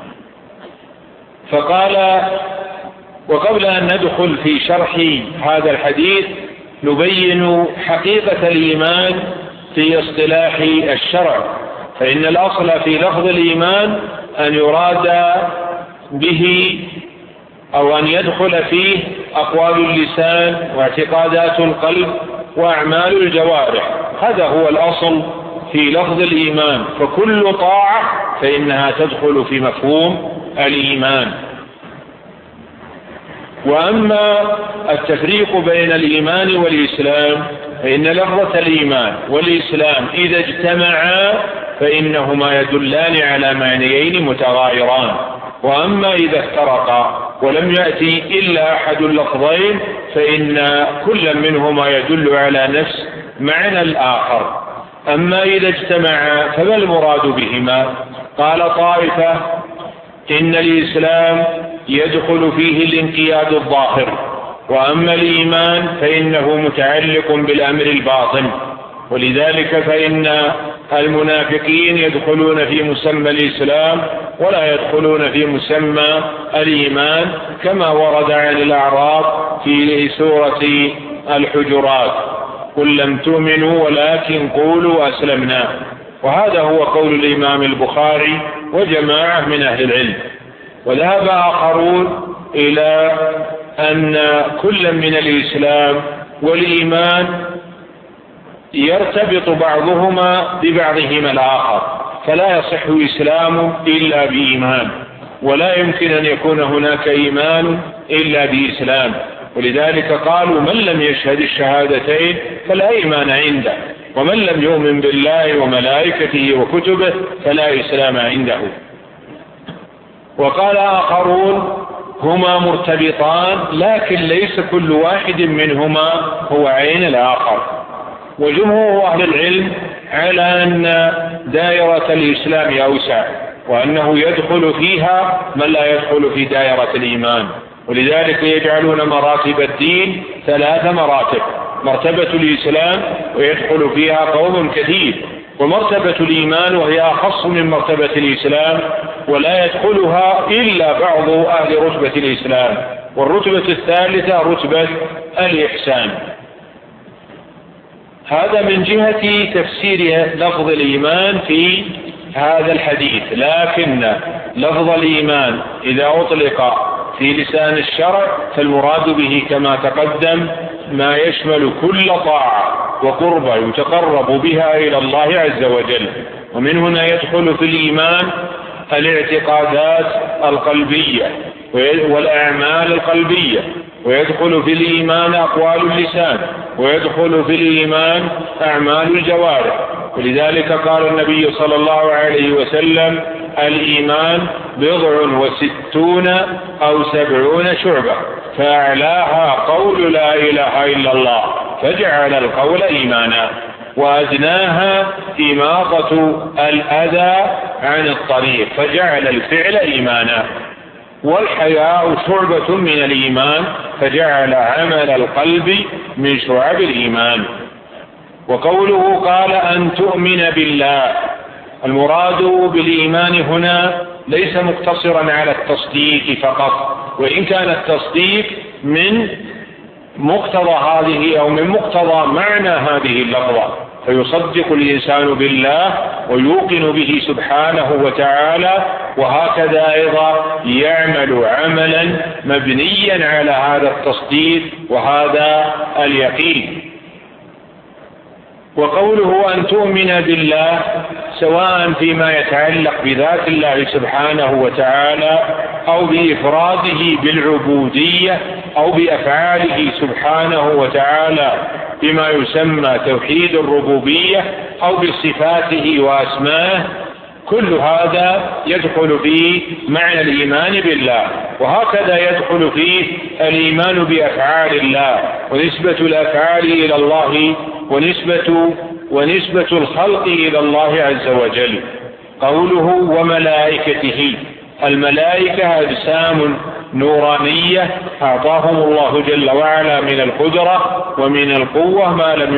فقال وقبل أن ندخل في شرح هذا الحديث نبين حقيقة الإيمان في اصطلاح الشرع. فإن الأصل في لفظ الإيمان أن يراد به أو أن يدخل فيه أقوال اللسان واعتقادات القلب وأعمال الجوارح، هذا هو الأصل في لفظ الإيمان. فكل طاعة فإنها تدخل في مفهوم الإيمان. وأما التفريق بين الإيمان والإسلام فإن لفظة الإيمان والإسلام إذا اجتمعا فإنهما يدلان على معنيين متغايران، وأما إذا افترقا ولم يأتي إلا أحد اللفظين فإن كل منهما يدل على نفس معنى الآخر. أما إذا اجتمعا فما المراد بهما؟ قال طائفة إن الإسلام يدخل فيه الانقياد الظاهر، وأما الإيمان فإنه متعلق بالأمر الباطن، ولذلك فإن المنافقين يدخلون في مسمى الإسلام ولا يدخلون في مسمى الإيمان، كما ورد عن الأعراب في سورة الحجرات: قل لم تؤمنوا ولكن قولوا أسلمنا. وهذا هو قول الإمام البخاري وجماعة من أهل العلم. وذهب آخرون إلى أن كل من الإسلام والإيمان يرتبط بعضهما ببعضهما الآخر، فلا يصح إسلام إلا بإيمان، ولا يمكن أن يكون هناك إيمان إلا بإسلام. ولذلك قالوا من لم يشهد الشهادتين فلا إيمان عنده، ومن لم يؤمن بالله وملائكته وكتبه فلا إسلام عنده. وقال آخرون هما مرتبطان لكن ليس كل واحد منهما هو عين الآخر. وجمهور أهل العلم على أن دائرة الإسلام أوسع، وأنه يدخل فيها من لا يدخل في دائرة الإيمان، ولذلك يجعلون مراتب الدين 3 مراتب: مرتبة الإسلام ويدخل فيها قوم كثير، ومرتبة الإيمان وهي أخص من مرتبة الإسلام ولا يدخلها إلا بعض أهل رتبة الإسلام، والرتبة الثالثة رتبة الإحسان. هذا من جهة تفسير لفظ الإيمان في هذا الحديث. لكن لفظ الإيمان إذا أطلق في لسان الشرع فالمراد به كما تقدم ما يشمل كل طاعة وقربة يتقرب بها إلى الله عز وجل. ومن هنا يدخل في الإيمان الاعتقادات القلبية والأعمال القلبية، ويدخل في الإيمان أقوال اللسان، ويدخل في الإيمان أعمال الجوارح. ولذلك قال النبي صلى الله عليه وسلم: الإيمان 60 أو 70 شعبة، فأعلاها قول لا إله إلا الله فجعل القول إيمانا، وأدناها إماطة الأذى عن الطريق فجعل الفعل إيمانا، والحياء شعبة من الإيمان فجعل عمل القلب من شعب الإيمان. وقوله قال أن تؤمن بالله، المراد بالإيمان هنا ليس مقتصرا على التصديق فقط، وإن كان التصديق من مقتضى هذه أو من مقتضى معنى هذه اللفظة، فيصدق الإنسان بالله ويوقن به سبحانه وتعالى، وهكذا أيضا يعمل عملا مبنيا على هذا التصديق وهذا اليقين. وقوله أن تؤمن بالله سواء فيما يتعلق بذات الله سبحانه وتعالى أو بإفراده بالعبودية أو بأفعاله سبحانه وتعالى بما يسمى توحيد الربوبية أو بصفاته وأسمائه، كل هذا يدخل في معنى الإيمان بالله. وهكذا يدخل فيه الإيمان بأفعال الله ونسبة الأفعال إلى الله ونسبة الخلق إلى الله عز وجل. قوله وملائكته، الملائكة أجسام نورانية أعطاهم الله جل وعلا من القدرة ومن القوة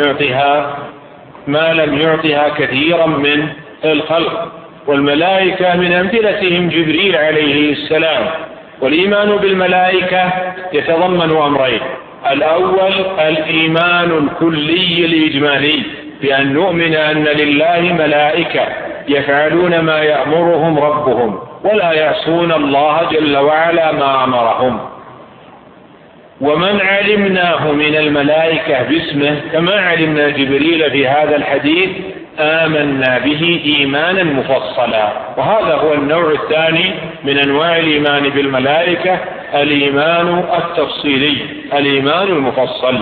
ما لم يعطها كثيرا من الخلق. والملائكة من أمثلتهم جبريل عليه السلام. والإيمان بالملائكة يتضمن أمرين: الأول الإيمان الكلي الإجمالي بأن نؤمن أن لله ملائكة يفعلون ما يأمرهم ربهم ولا يعصون الله جل وعلا ما أمرهم. ومن علمناه من الملائكة باسمه كما علمنا جبريل في هذا الحديث آمنا به إيمانا مفصلا. وهذا هو النوع الثاني من أنواع الإيمان بالملائكة، الإيمان التفصيلي، الإيمان المفصل.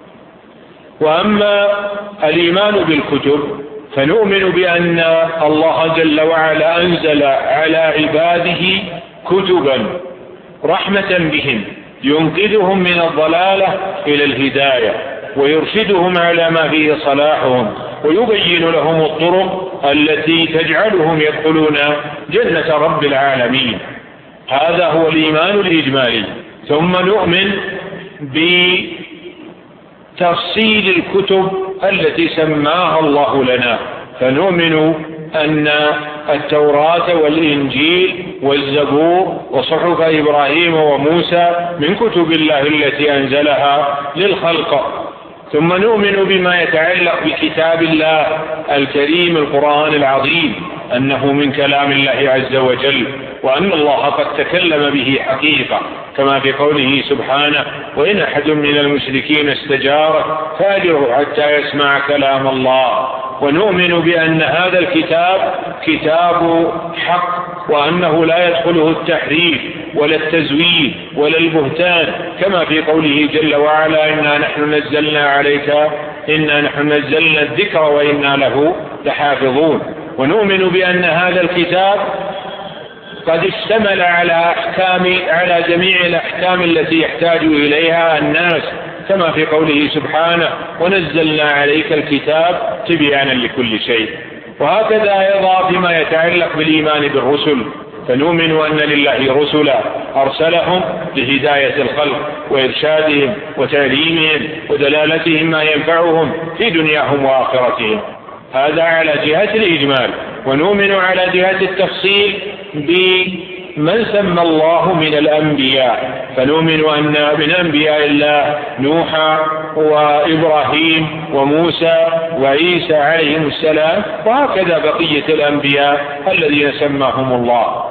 وأما الإيمان بالكتب فنؤمن بأن الله جل وعلا أنزل على عباده كتبا رحمة بهم ينقذهم من الضلالة إلى الهداية ويرشدهم على ما فيه صلاحهم ويبين لهم الطرق التي تجعلهم يدخلون جنة رب العالمين. هذا هو الإيمان الإجمالي. ثم نؤمن بتفصيل الكتب التي سماها الله لنا، فنؤمن أن التوراة والإنجيل والزبور وصحف إبراهيم وموسى من كتب الله التي أنزلها للخلق. ثم نؤمن بما يتعلق بكتاب الله الكريم القرآن العظيم أنه من كلام الله عز وجل، وأن الله قد تكلم به حقيقة كما في قوله سبحانه: وإن أحد من المشركين استجارك فأجره حتى يسمع كلام الله. ونؤمن بأن هذا الكتاب كتاب حق، وأنه لا يدخله التحريف ولا التزوير ولا البهتان كما في قوله جل وعلا: إنا نحن نزلنا الذكر وإنا له لحافظون. ونؤمن بأن هذا الكتاب قد اشتمل على جميع الأحكام التي يحتاج إليها الناس كما في قوله سبحانه: ونزلنا عليك الكتاب تبيانا لكل شيء. وهكذا أيضا فيما يتعلق بالإيمان بالرسل، فنؤمن أن لله رسلا أرسلهم لهداية الخلق وإرشادهم وتعليمهم ودلالتهم ما ينفعهم في دنياهم وآخرتهم. هذا على جهة الإجمال. ونؤمن على جهة التفصيل بمن سمى الله من الأنبياء، فنؤمن أن من أنبياء الله نوحا وإبراهيم وموسى وعيسى عليهم السلام، وهكذا بقية الأنبياء الذين سماهم الله.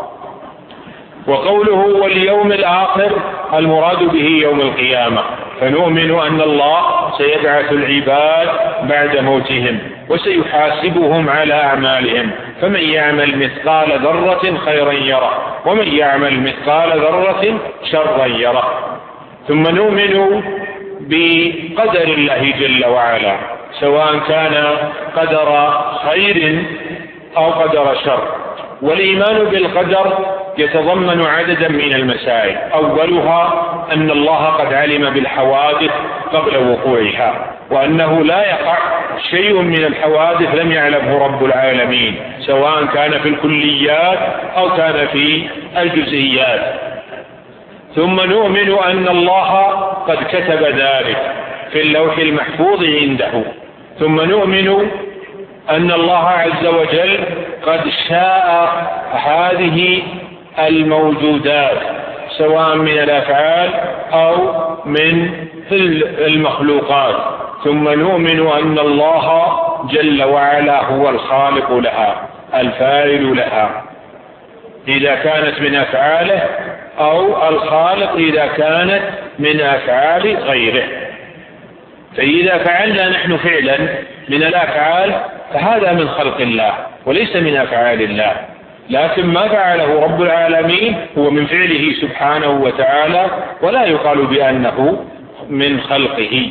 وقوله واليوم الآخر المراد به يوم القيامة، فنؤمن أن الله سيبعث العباد بعد موتهم وسيحاسبهم على أعمالهم، فمن يعمل مثقال ذرة خيرا يره ومن يعمل مثقال ذرة شرا يره. ثم نؤمن بقدر الله جل وعلا سواء كان قدر خير أو قدر شر. والإيمان بالقدر يتضمن عددا من المسائل، أولها أن الله قد علم بالحوادث قبل وقوعها، وأنه لا يقع شيء من الحوادث لم يعلمه رب العالمين سواء كان في الكليات أو كان في الجزئيات. ثم نؤمن أن الله قد كتب ذلك في اللوح المحفوظ عنده. ثم نؤمن أن الله عز وجل قد شاء هذه الموجودات سواء من الأفعال أو من المخلوقات. ثم نؤمن أن الله جل وعلا هو الخالق لها الفاعل لها إذا كانت من أفعاله، أو الخالق إذا كانت من أفعال غيره. فإذا فعلنا نحن فعلا من الأفعال فهذا من خلق الله وليس من أفعال الله، لكن ما فعله رب العالمين هو من فعله سبحانه وتعالى ولا يقال بأنه من خلقه.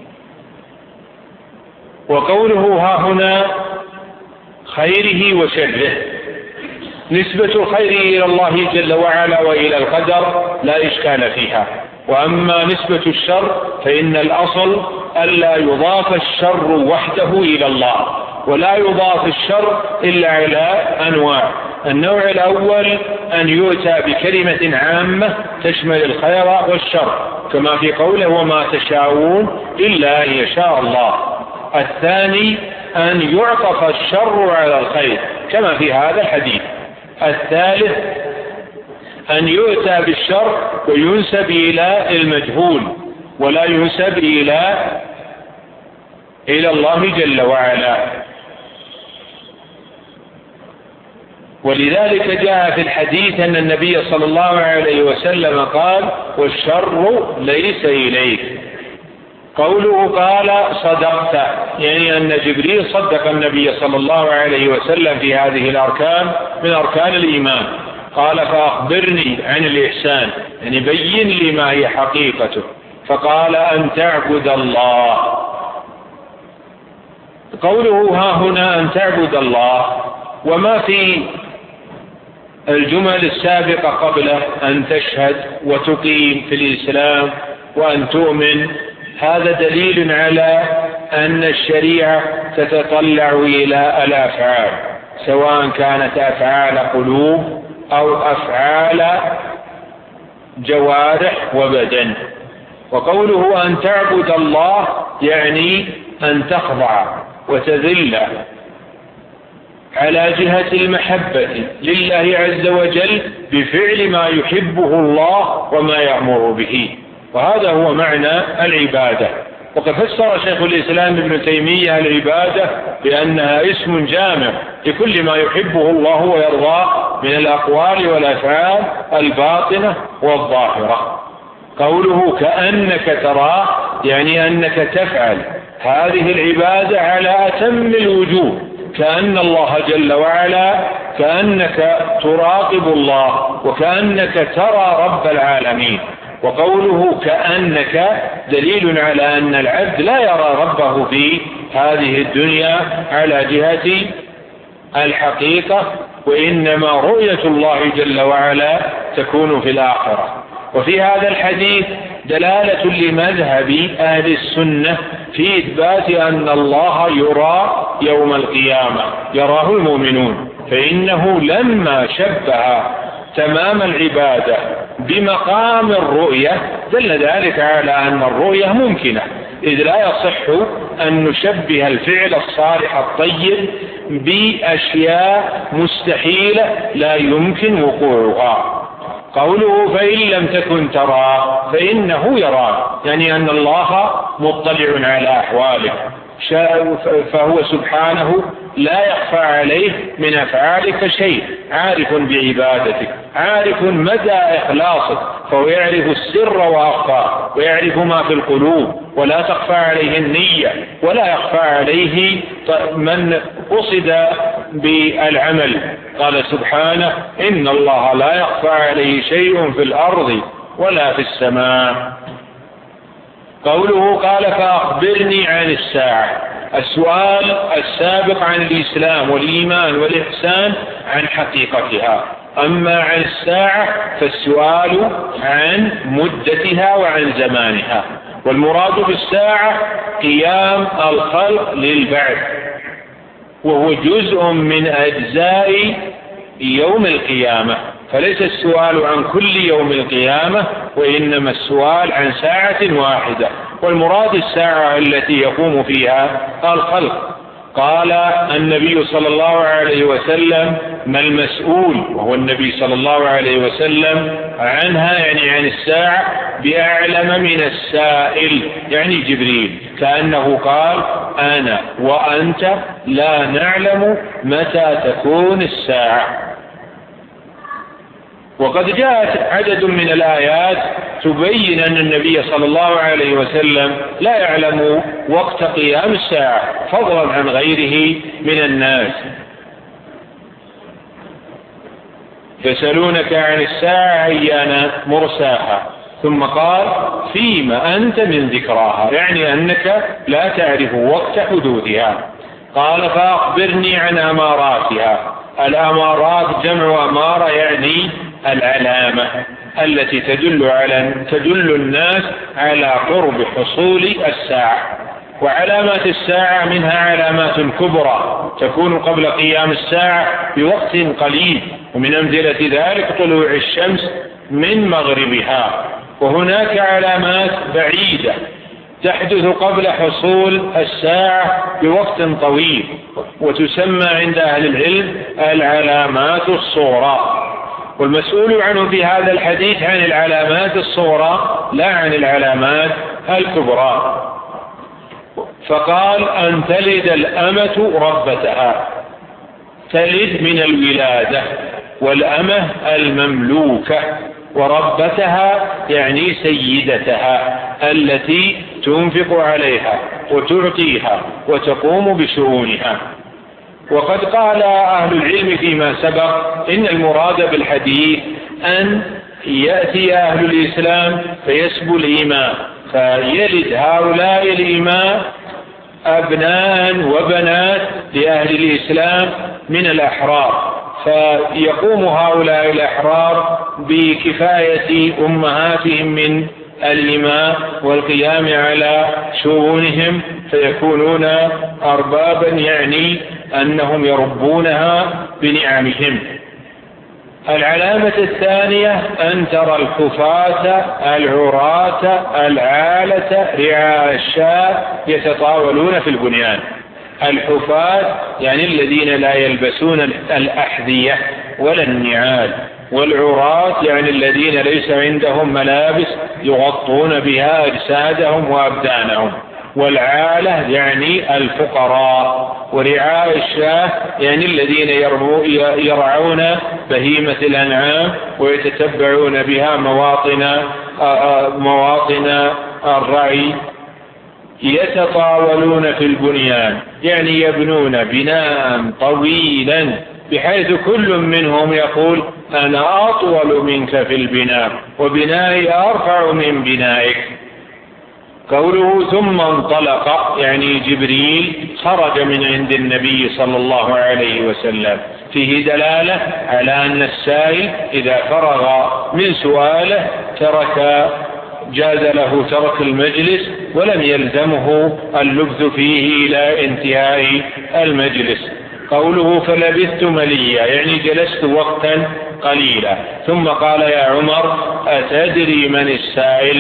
وقوله ها هنا خيره وشره، نسبة الخير إلى الله جل وعلا وإلى القدر لا إشكال فيها، وأما نسبة الشر فإن الأصل ألا يضاف الشر وحده إلى الله، ولا يضاف الشر إلا على أنواع. النوع الأول أن يؤتى بكلمة عامة تشمل الخير والشر كما في قوله وما تشاءون إلا أن يشاء الله. الثاني أن يعطف الشر على الخير كما في هذا الحديث. الثالث أن يؤتى بالشر وينسب إلى المجهول ولا ينسب إلى الله جل وعلا. ولذلك جاء في الحديث أن النبي صلى الله عليه وسلم قال: والشر ليس إليك. قوله قال صدقت، يعني أن جبريل صدق النبي صلى الله عليه وسلم في هذه الأركان من أركان الإيمان. قال: فأخبرني عن الإحسان، يعني بين لي ما هي حقيقته. فقال: أن تعبد الله. قوله ها هنا أن تعبد الله، وما في الجمل السابقة قبله أن تشهد وتقيم في الإسلام وأن تؤمن، هذا دليل على أن الشريعة تتطلع إلى الأفعال، سواء كانت أفعال قلوب أو أفعال جوارح وبدن. وقوله أن تعبد الله يعني أن تخضع وتذل على جهة المحبة لله عز وجل بفعل ما يحبه الله وما يأمر به، وهذا هو معنى العبادة. وقد فسر شيخ الإسلام ابن تيمية العبادة بأنها اسم جامع لكل ما يحبه الله ويرضاه من الأقوال والأفعال الباطنة والظاهرة. قوله كأنك تراه يعني أنك تفعل هذه العبادة على أتم الوجوه، كأن الله جل وعلا، كأنك تراقب الله وكأنك ترى رب العالمين. وقوله كأنك دليل على أن العبد لا يرى ربه في هذه الدنيا على جهة الحقيقة، وإنما رؤية الله جل وعلا تكون في الآخرة. وفي هذا الحديث دلالة لمذهب أهل السنة في إثبات أن الله يرى يوم القيامة، يراه المؤمنون، فإنه لما شبه تمام العبادة بمقام الرؤية دل ذلك على أن الرؤية ممكنة، إذ لا يصح أن نشبه الفعل الصالح الطيب بأشياء مستحيلة لا يمكن وقوعها. قوله فإن لم تكن تراه فإنه يراك، يعني أن الله مطلع على أحواله، فهو سبحانه لا يخفى عليه من أفعالك شيء، عارف بعبادتك، عارف مدى إخلاصك، فهو يعرف السر وأخفى، ويعرف ما في القلوب، ولا تخفى عليه النية، ولا يخفى عليه من قصد بالعمل. قال سبحانه: إن الله لا يخفى عليه شيء في الأرض ولا في السماء. قوله قال فأخبرني عن الساعة، السؤال السابق عن الإسلام والإيمان والإحسان عن حقيقتها، أما عن الساعة فالسؤال عن مدتها وعن زمانها. والمراد بالساعة قيام الخلق للبعث، وهو جزء من أجزاء يوم القيامة، فليس السؤال عن كل يوم القيامة، وإنما السؤال عن ساعة واحدة، والمراد الساعة التي يقوم فيها الخلق. قال النبي صلى الله عليه وسلم: ما المسؤول، وهو النبي صلى الله عليه وسلم، عنها يعني عن الساعة بأعلم من السائل، يعني جبريل، كأنه قال: أنا وأنت لا نعلم متى تكون الساعة. وقد جاءت عدد من الآيات تبين أن النبي صلى الله عليه وسلم لا يعلم وقت قيام الساعة فضلا عن غيره من الناس. يسألونك عن الساعة أيان مرساها، ثم قال: فيما أنت من ذكراها، يعني أنك لا تعرف وقت حدوثها. قال: فأخبرني عن أماراتها. الأمارات جمع أمارة، يعني العلامة التي تدل الناس على قرب حصول الساعة. وعلامات الساعة منها علامات كبرى تكون قبل قيام الساعة بوقت قليل، ومن أمثلة ذلك طلوع الشمس من مغربها. وهناك علامات بعيدة تحدث قبل حصول الساعة بوقت طويل، وتسمى عند أهل العلم العلامات الصغرى. والمسؤول عنه في هذا الحديث عن العلامات الصغرى لا عن العلامات الكبرى. فقال: أن تلد الأمة ربتها، تلد من الولادة، والأمة المملوكة، وربتها يعني سيدتها التي تنفق عليها وتعطيها وتقوم بشؤونها. وقد قال أهل العلم فيما سبق إن المراد بالحديث أن يأتي أهل الإسلام فيسبوا الإماء، فيلد هؤلاء الإماء أبناء وبنات لأهل الإسلام من الأحرار، فيقوم هؤلاء الأحرار بكفاية أمهاتهم من الإماء والقيام على شؤونهم، فيكونون أربابا، يعني أنهم يربونها بنعمهم. العلامة الثانية أن ترى الكفاة العراة العالة رعاء الشاة يتطاولون في البنيان. الحفاة يعني الذين لا يلبسون الأحذية ولا النعال، والعراة يعني الذين ليس عندهم ملابس يغطون بها أجسادهم وأبدانهم، والعالة يعني الفقراء، ورعاء الشاة يعني الذين يرعون بهيمة الأنعام ويتتبعون بها مواطن الرعي. يتطاولون في البنيان يعني يبنون بناء طويلا بحيث كل منهم يقول أنا أطول منك في البناء وبنائي أرفع من بنائك. قوله ثم انطلق يعني جبريل خرج من عند النبي صلى الله عليه وسلم، فيه دلالة على أن السائل إذا فرغ من سؤاله جاز له ترك المجلس ولم يلزمه اللبث فيه إلى انتهاء المجلس. قوله فلبثت مليا يعني جلست وقتا قليلا، ثم قال يا عمر أتدري من السائل؟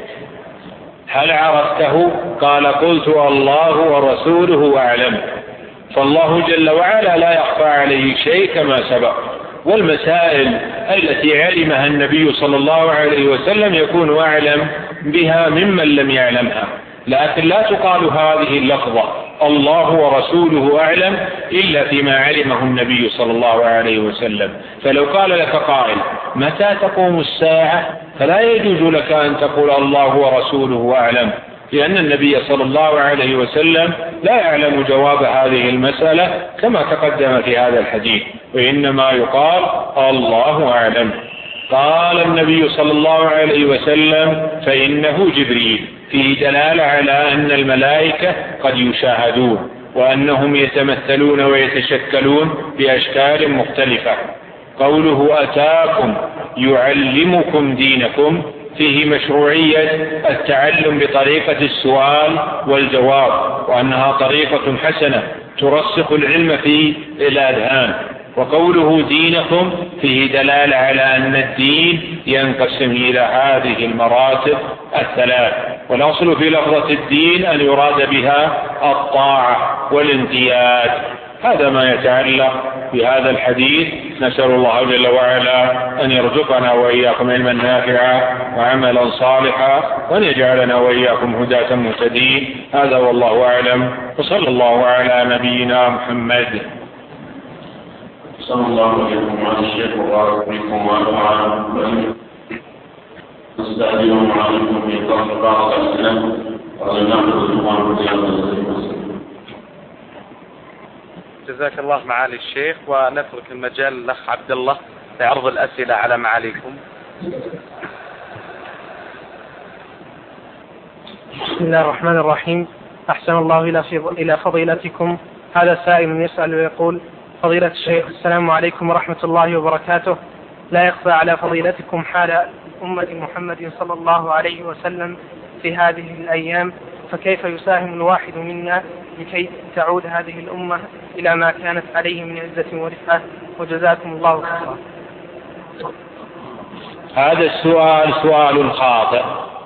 هل عرفته؟ قال قلت الله ورسوله أعلم. فالله جل وعلا لا يخفى عليه شيء كما سبق، والمسائل التي علمها النبي صلى الله عليه وسلم يكون أعلم بها ممن لم يعلمها، لكن لا تقال هذه اللفظة الله ورسوله أعلم إلا فيما علمه النبي صلى الله عليه وسلم. فلو قال لك قائل متى تقوم الساعة فلا يجوز لك أن تقول الله ورسوله أعلم، لأن النبي صلى الله عليه وسلم لا يعلم جواب هذه المسألة كما تقدم في هذا الحديث، وإنما يقال الله أعلم. قال النبي صلى الله عليه وسلم فإنه جبريل، فيه دلالة على أن الملائكة قد يشاهدون وأنهم يتمثلون ويتشكلون بأشكال مختلفة. قوله أتاكم يعلمكم دينكم، فيه مشروعية التعلم بطريقة السؤال والجواب، وأنها طريقة حسنة ترسخ العلم في الأذهان. وقوله دينكم فيه دلالة على أن الدين ينقسم إلى هذه المراتب الثلاث، والأصل في لفظة الدين أن يراد بها الطاعة والانقياد. هذا ما يتعلق بهذا الحديث. نسأل الله جل وعلا أن يرزقنا وإياكم علما نافعا وعملا صالحا، وأن يجعلنا وإياكم هداة مهتدين. هذا والله أعلم، وصلى الله على نبينا محمد. صلى الله عليكم وعلى الشيخ وبارك فيكم ونفعنا نستأذن عليكم في قصد بعض الأسئلة ونأخذ الإخوان بزيادة. جزاك الله معالي الشيخ، ونترك المجال للأخ عبد الله لعرض الأسئلة على معاليكم. بسم الله الرحمن الرحيم. أحسن الله إلى فضيلتكم. هذا سائل يسأل ويقول فضيلة الشيخ السلام عليكم ورحمة الله وبركاته. لا يخفى على فضيلتكم حال أمة محمد صلى الله عليه وسلم في هذه الأيام، فكيف يساهم الواحد منا لكي تعود هذه الأمة إلى ما كانت عليه من عزة ورفعة؟ وجزاكم الله خيرا. هذا السؤال سؤال خاطئ.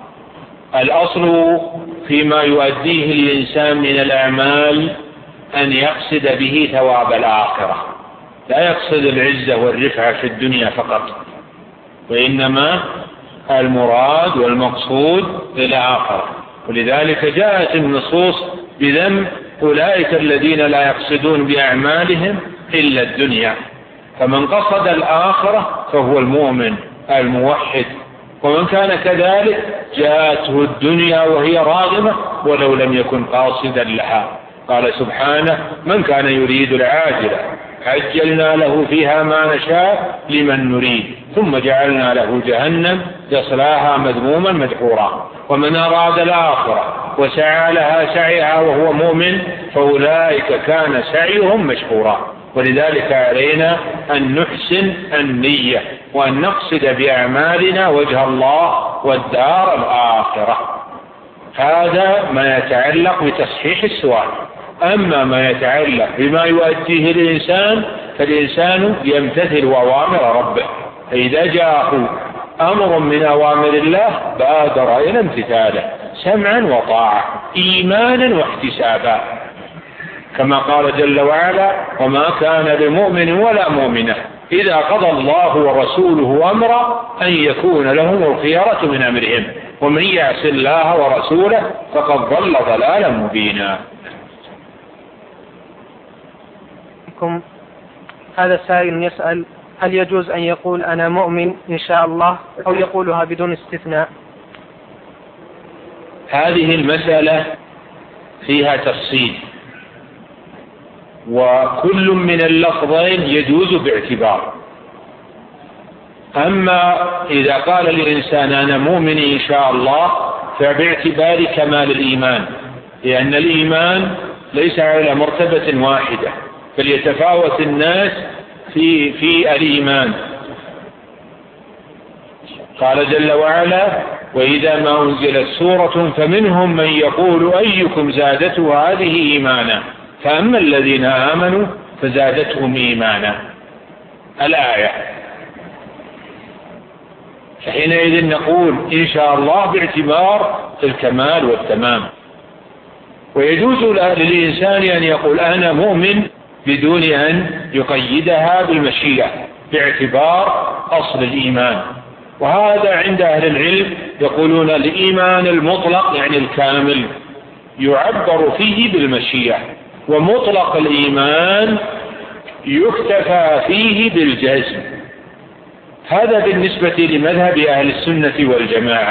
الأصل فيما يؤديه الإنسان من الأعمال أن يقصد به ثواب الآخرة، لا يقصد العزة والرفعة في الدنيا فقط، وإنما المراد والمقصود للآخرة. ولذلك جاءت النصوص بذم أولئك الذين لا يقصدون بأعمالهم إلا الدنيا. فمن قصد الآخرة فهو المؤمن الموحد، ومن كان كذلك جاءته الدنيا وهي راغمة ولو لم يكن قاصدا لها. قال سبحانه: من كان يريد العاجلة عجلنا له فيها ما نشاء لمن نريد ثم جعلنا له جهنم يصلاها مذموما مدحورا. ومن أراد الآخرة وسعى لها سعيها وهو مؤمن فأولئك كان سعيهم مشكورا. ولذلك علينا أن نحسن النية وأن نقصد بأعمالنا وجه الله والدار الآخرة. هذا ما يتعلق بتصحيح السؤال. أما ما يتعلق بما يؤديه الإنسان فالإنسان يمتثل أوامر ربه، فإذا جاءه أمر من أوامر الله بادر إلى امتثاله سمعا وطاعة إيمانا واحتسابا، كما قال جل وعلا: وما كان لمؤمن ولا مؤمنة إذا قضى الله ورسوله أمرا أن يكون لهم الخيرة من أمرهم ومن يعص الله ورسوله فقد ضل ضلالا مبينا. هذا سائل يسأل: هل يجوز أن يقول أنا مؤمن إن شاء الله أو يقولها بدون استثناء؟ هذه المسألة فيها تفصيل، وكل من اللفظين يجوز باعتبار. أما إذا قال الإنسان أنا مؤمن إن شاء الله فباعتبار كمال الإيمان، لأن الإيمان ليس على مرتبة واحدة بل يتفاوت الناس في الإيمان. قال جل وعلا: وإذا ما أنزلت سورة فمنهم من يقول أيكم زادته هذه إيمانا فأما الذين آمنوا فزادتهم إيمانا. الآية. فحينئذ نقول إن شاء الله باعتبار الكمال والتمام. ويجوز للإنسان أن يقول أنا مؤمن بدون أن يقيدها بالمشيئة باعتبار أصل الإيمان. وهذا عند أهل العلم يقولون الإيمان المطلق يعني الكامل يعبر فيه بالمشيئة، ومطلق الإيمان يكتفى فيه بالجزم. هذا بالنسبة لمذهب أهل السنة والجماعة.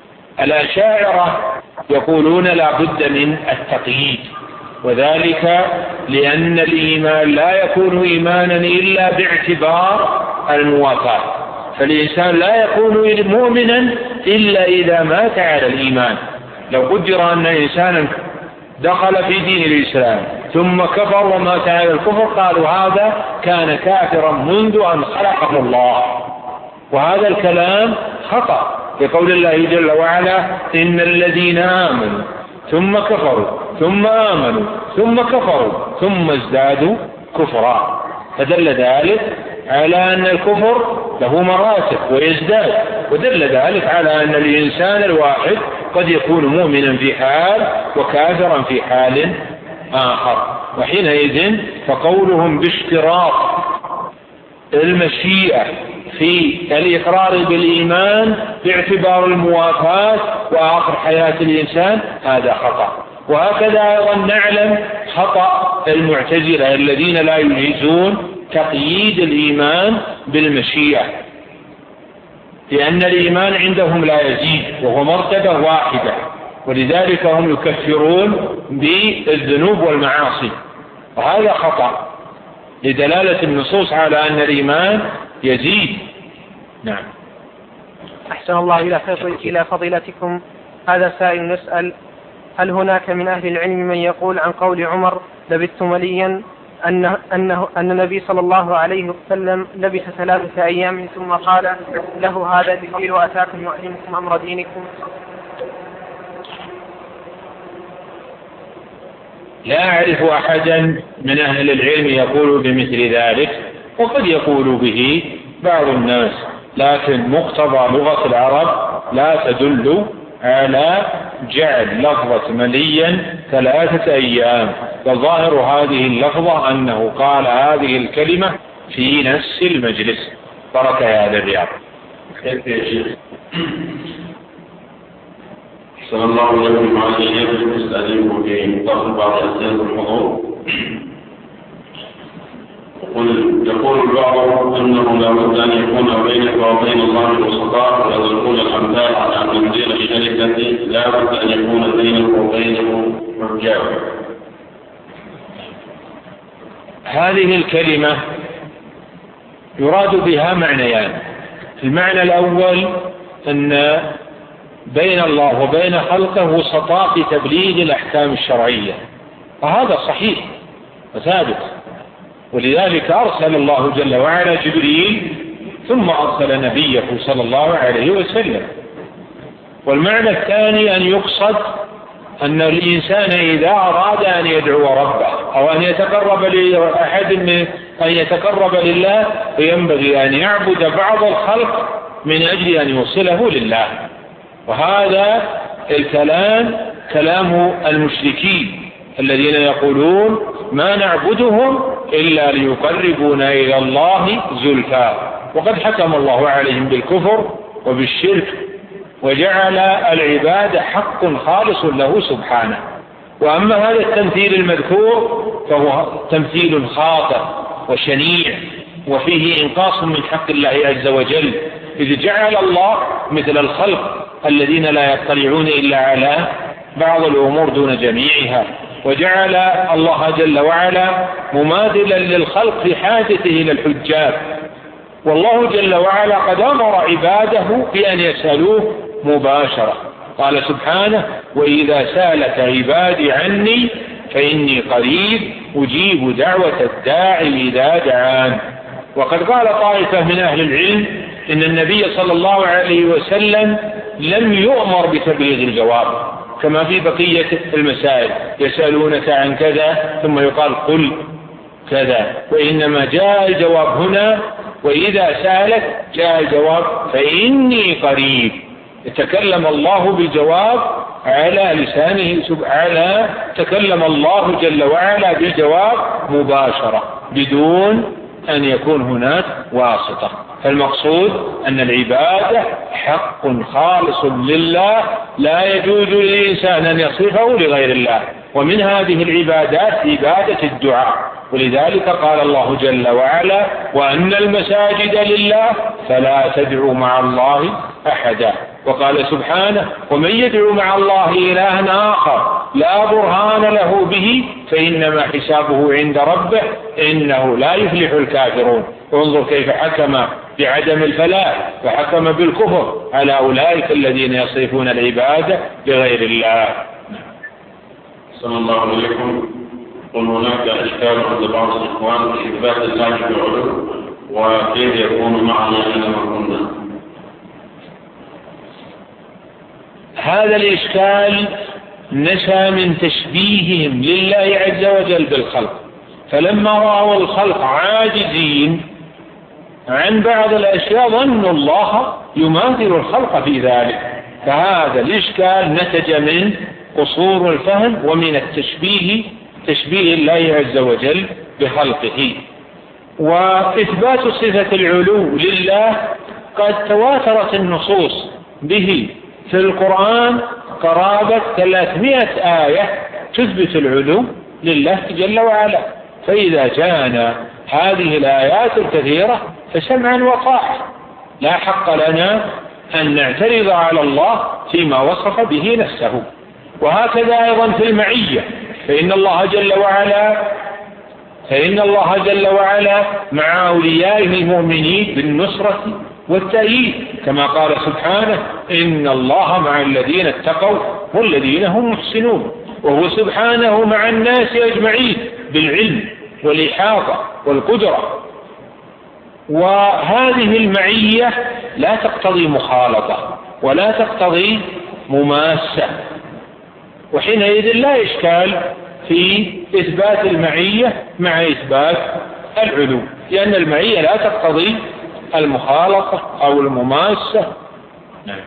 الأشاعرة يقولون لا بد من التقييد، وذلك لأن الإيمان لا يكون إيمانا إلا باعتبار الموافاة، فالإنسان لا يكون مؤمنا إلا إذا مات على الإيمان. لو قدر أن إنسانا دخل في دين الإسلام ثم كفر ومات على الكفر قالوا هذا كان كافرا منذ أن خلقه الله، وهذا الكلام خطأ لقول الله جل وعلا: إن الذين آمنوا ثم كفروا ثم آمنوا ثم كفروا ثم ازدادوا كفرا. فدل ذلك على أن الكفر له مراتب ويزداد، ودل ذلك على أن الإنسان الواحد قد يكون مؤمنا في حال وكافرا في حال آخر. وحينئذ فقولهم باشتراط المشيئة في الإقرار بالإيمان باعتبار الموافاة وآخر حياة الإنسان هذا خطأ. وهكذا أيضا نعلم خطأ المعتزلة الذين لا يجيزون تقييد الإيمان بالمشيئة، لأن الإيمان عندهم لا يزيد وهو مرتبة واحدة، ولذلك هم يكفرون بالذنوب والمعاصي، وهذا خطأ لدلالة النصوص على أن الإيمان يزيد. نعم. أحسن الله إلى فضيلتكم. هذا سائل يسأل: هل هناك من أهل العلم من يقول عن قول عمر لبثت مليا أن النبي صلى الله عليه وسلم لبث 3 أيام ثم قال له هذا جبريل أتاكم يعلمكم أمر دينكم؟ لا أعرف أحدا من أهل العلم يقول بمثل ذلك، وقد يقول به بعض الناس، لكن مقتضى لغة العرب لا تدل على جعل لفظة مليا 3 أيام، وظاهر هذه اللفظة أنه قال هذه الكلمة في نفس المجلس. بركة هذا الرياض. صلى الله عليه وسلم نستأذنكم في طرح بعض أسئلة الحضور. يقول البعض أنه لا بد أن يكون بينك وبين الله وسطاء ويضربون الأمثال على تنزيل الشركة لا بد أن يكون بينك وبينه حجاب. هذه الكلمة يراد بها معنيان. المعنى الأول أن بين الله وبين خلقه وسطاء في تبليغ الأحكام الشرعية، وهذا صحيح وثابت، ولذلك أرسل الله جل وعلا جبريل ثم أرسل نبيه صلى الله عليه وسلم. والمعنى الثاني أن يقصد أن الإنسان إذا أراد أن يدعو ربه أو أن يتقرب لأحد أن يتقرب لله فينبغي أن يعبد بعض الخلق من أجل أن يوصله لله. وهذا الكلام كلام المشركين الذين يقولون ما نعبدهم إلا ليقربونا إلى الله زلفى، وقد حكم الله عليهم بالكفر وبالشرك وجعل العبادة حق خالص له سبحانه. وأما هذا التمثيل المذكور فهو تمثيل خاطئ وشنيع وفيه إنقاص من حق الله عز وجل، إذ جعل الله مثل الخلق الذين لا يطلعون إلا على بعض الأمور دون جميعها، وجعل الله جل وعلا مماثلا للخلق في حاجته إلى الحجاب. والله جل وعلا قد أمر عباده بأن يسألوه مباشرة، قال سبحانه وإذا سألك عبادي عني فإني قريب أجيب دعوة الداعي إذا دعان. وقد قال طائفة من أهل العلم إن النبي صلى الله عليه وسلم لم يؤمر بتبليغ الجواب كما في بقية المسائل، يسألونك عن كذا ثم يقال قل كذا، وإنما جاء الجواب هنا وإذا سألك جاء الجواب فإني قريب. تكلم الله بالجواب على لسانه سبحانه، تكلم الله جل وعلا بالجواب مباشرة بدون أن يكون هناك واسطة. فالمقصود أن العبادة حق خالص لله لا يجوز للإنسان أن يصرفه لغير الله، ومن هذه العبادات عبادة الدعاء، ولذلك قال الله جل وعلا وأن المساجد لله فلا تدعوا مع الله أحدا. وقال سبحانه ومن يدعو مع الله إلها آخر لا برهان له به فإنما حسابه عند ربه إنه لا يفلح الكافرون. انظر كيف حكم بعدم الفلاح وحكم بالكفر على أولئك الذين يصرفون العبادة لغير الله. صلى الله عليكم. قل هناك إشكال عند بعض الإخوان في إثبات الله بالعلو وكيف يكون معنا أينما كنا. هذا الإشكال نشأ من تشبيههم لله عز وجل بالخلق، فلما رأوا الخلق عاجزين عن بعض الأشياء ظنوا الله يماثل الخلق في ذلك، فهذا الإشكال نتج من قصور الفهم ومن التشبيه، تشبيه الله عز وجل بخلقه. وإثبات صفة العلو لله قد تواترت النصوص به في القرآن قرابة 300 آية تثبت العلو لله جل وعلا، فإذا جاءنا هذه الآيات الكثيرة فسمعا وطاعة، لا حق لنا أن نعترض على الله فيما وصف به نفسه. وهكذا أيضا في المعية، فإن الله جل وعلا مع أوليائه المؤمنين بالنصرة والتأييد، كما قال سبحانه إن الله مع الذين اتقوا والذين هم محسنون، وهو سبحانه مع الناس أجمعين بالعلم والإحاطة والقدرة. وهذه المعية لا تقتضي مخالطة ولا تقتضي مماسة، وحينئذ لا إشكال في إثبات المعية مع إثبات العلو، لأن المعية لا تقتضي المخالطة أو المماسة. نعم.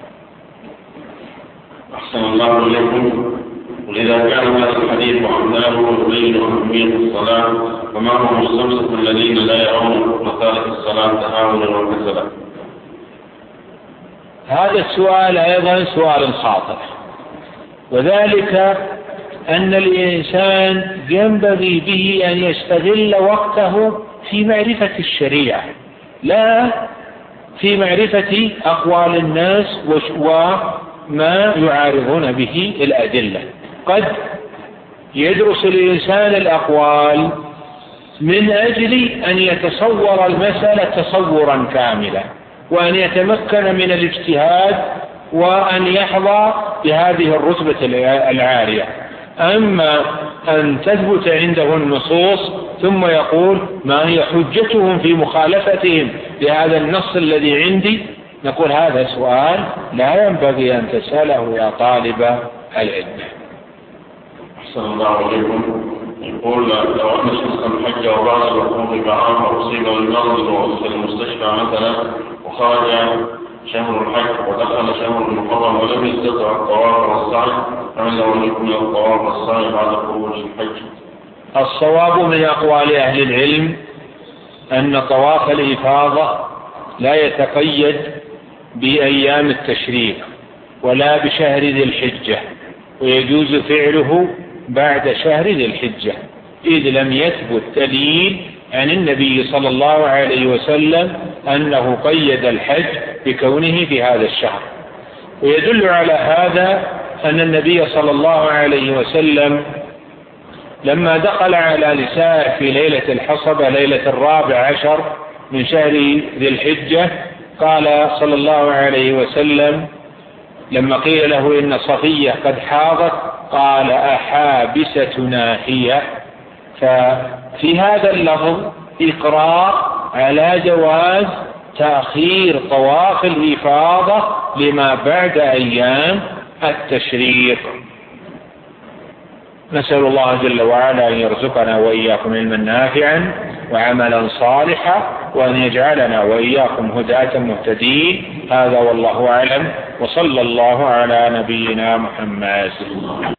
أحسن الله إليكم. ولذا كان هذا الحديث وأمثاله يبين أهمية الصلاة، وما هم الخمسة الذين لا يرون مصالح الصلاة تهاونا وكسلا. هذا السؤال أيضا سؤال خاطئ، وذلك أن الإنسان ينبغي به أن يستغل وقته في معرفة الشريعة، لا في معرفة أقوال الناس وما يعارضون به الأدلة. قد يدرس الإنسان الأقوال من أجل أن يتصور المسألة تصورا كاملا، وأن يتمكن من الاجتهاد، وأن يحظى بهذه الرتبة العالية. أما أن تثبت عنده النصوص ثم يقول ما هي حجتهم في مخالفتهم لهذا النص الذي عندي، نقول هذا سؤال لا ينبغي أن تسأله يا طالب العلم. أحسن الله عليكم. يقول لو أن شخصا حج وبعد الوقوف بعام وأصيب بالمرض في المستشفى مثلا، وخرج شهر الحج ودخل شهر المحرم ولم يستطع الطواف والسعي، فهل يكون الطواف والسعي بعد خروج الحج؟ الصواب من أقوال أهل العلم أن طواف الإفاضة لا يتقيد بأيام التشريق ولا بشهر ذي الحجة، ويجوز فعله بعد شهر ذي الحجة، إذ لم يثبت دليل عن النبي صلى الله عليه وسلم أنه قيد الحج بكونه في هذا الشهر. ويدل على هذا أن النبي صلى الله عليه وسلم لما دخل على نساء في ليلة الحصبة ليلة 14 من شهر ذي الحجة، قال صلى الله عليه وسلم لما قيل له إن صفية قد حاضت قال أحابستنا هي. ففي هذا اللفظ إقرار على جواز تأخير طواف الإفاضة لما بعد أيام التشريق. نسأل الله جل وعلا أن يرزقنا وإياكم علما نافعا وعملا صالحا، وأن يجعلنا وإياكم هداة مهتدين. هذا والله أعلم، وصلى الله على نبينا محمد.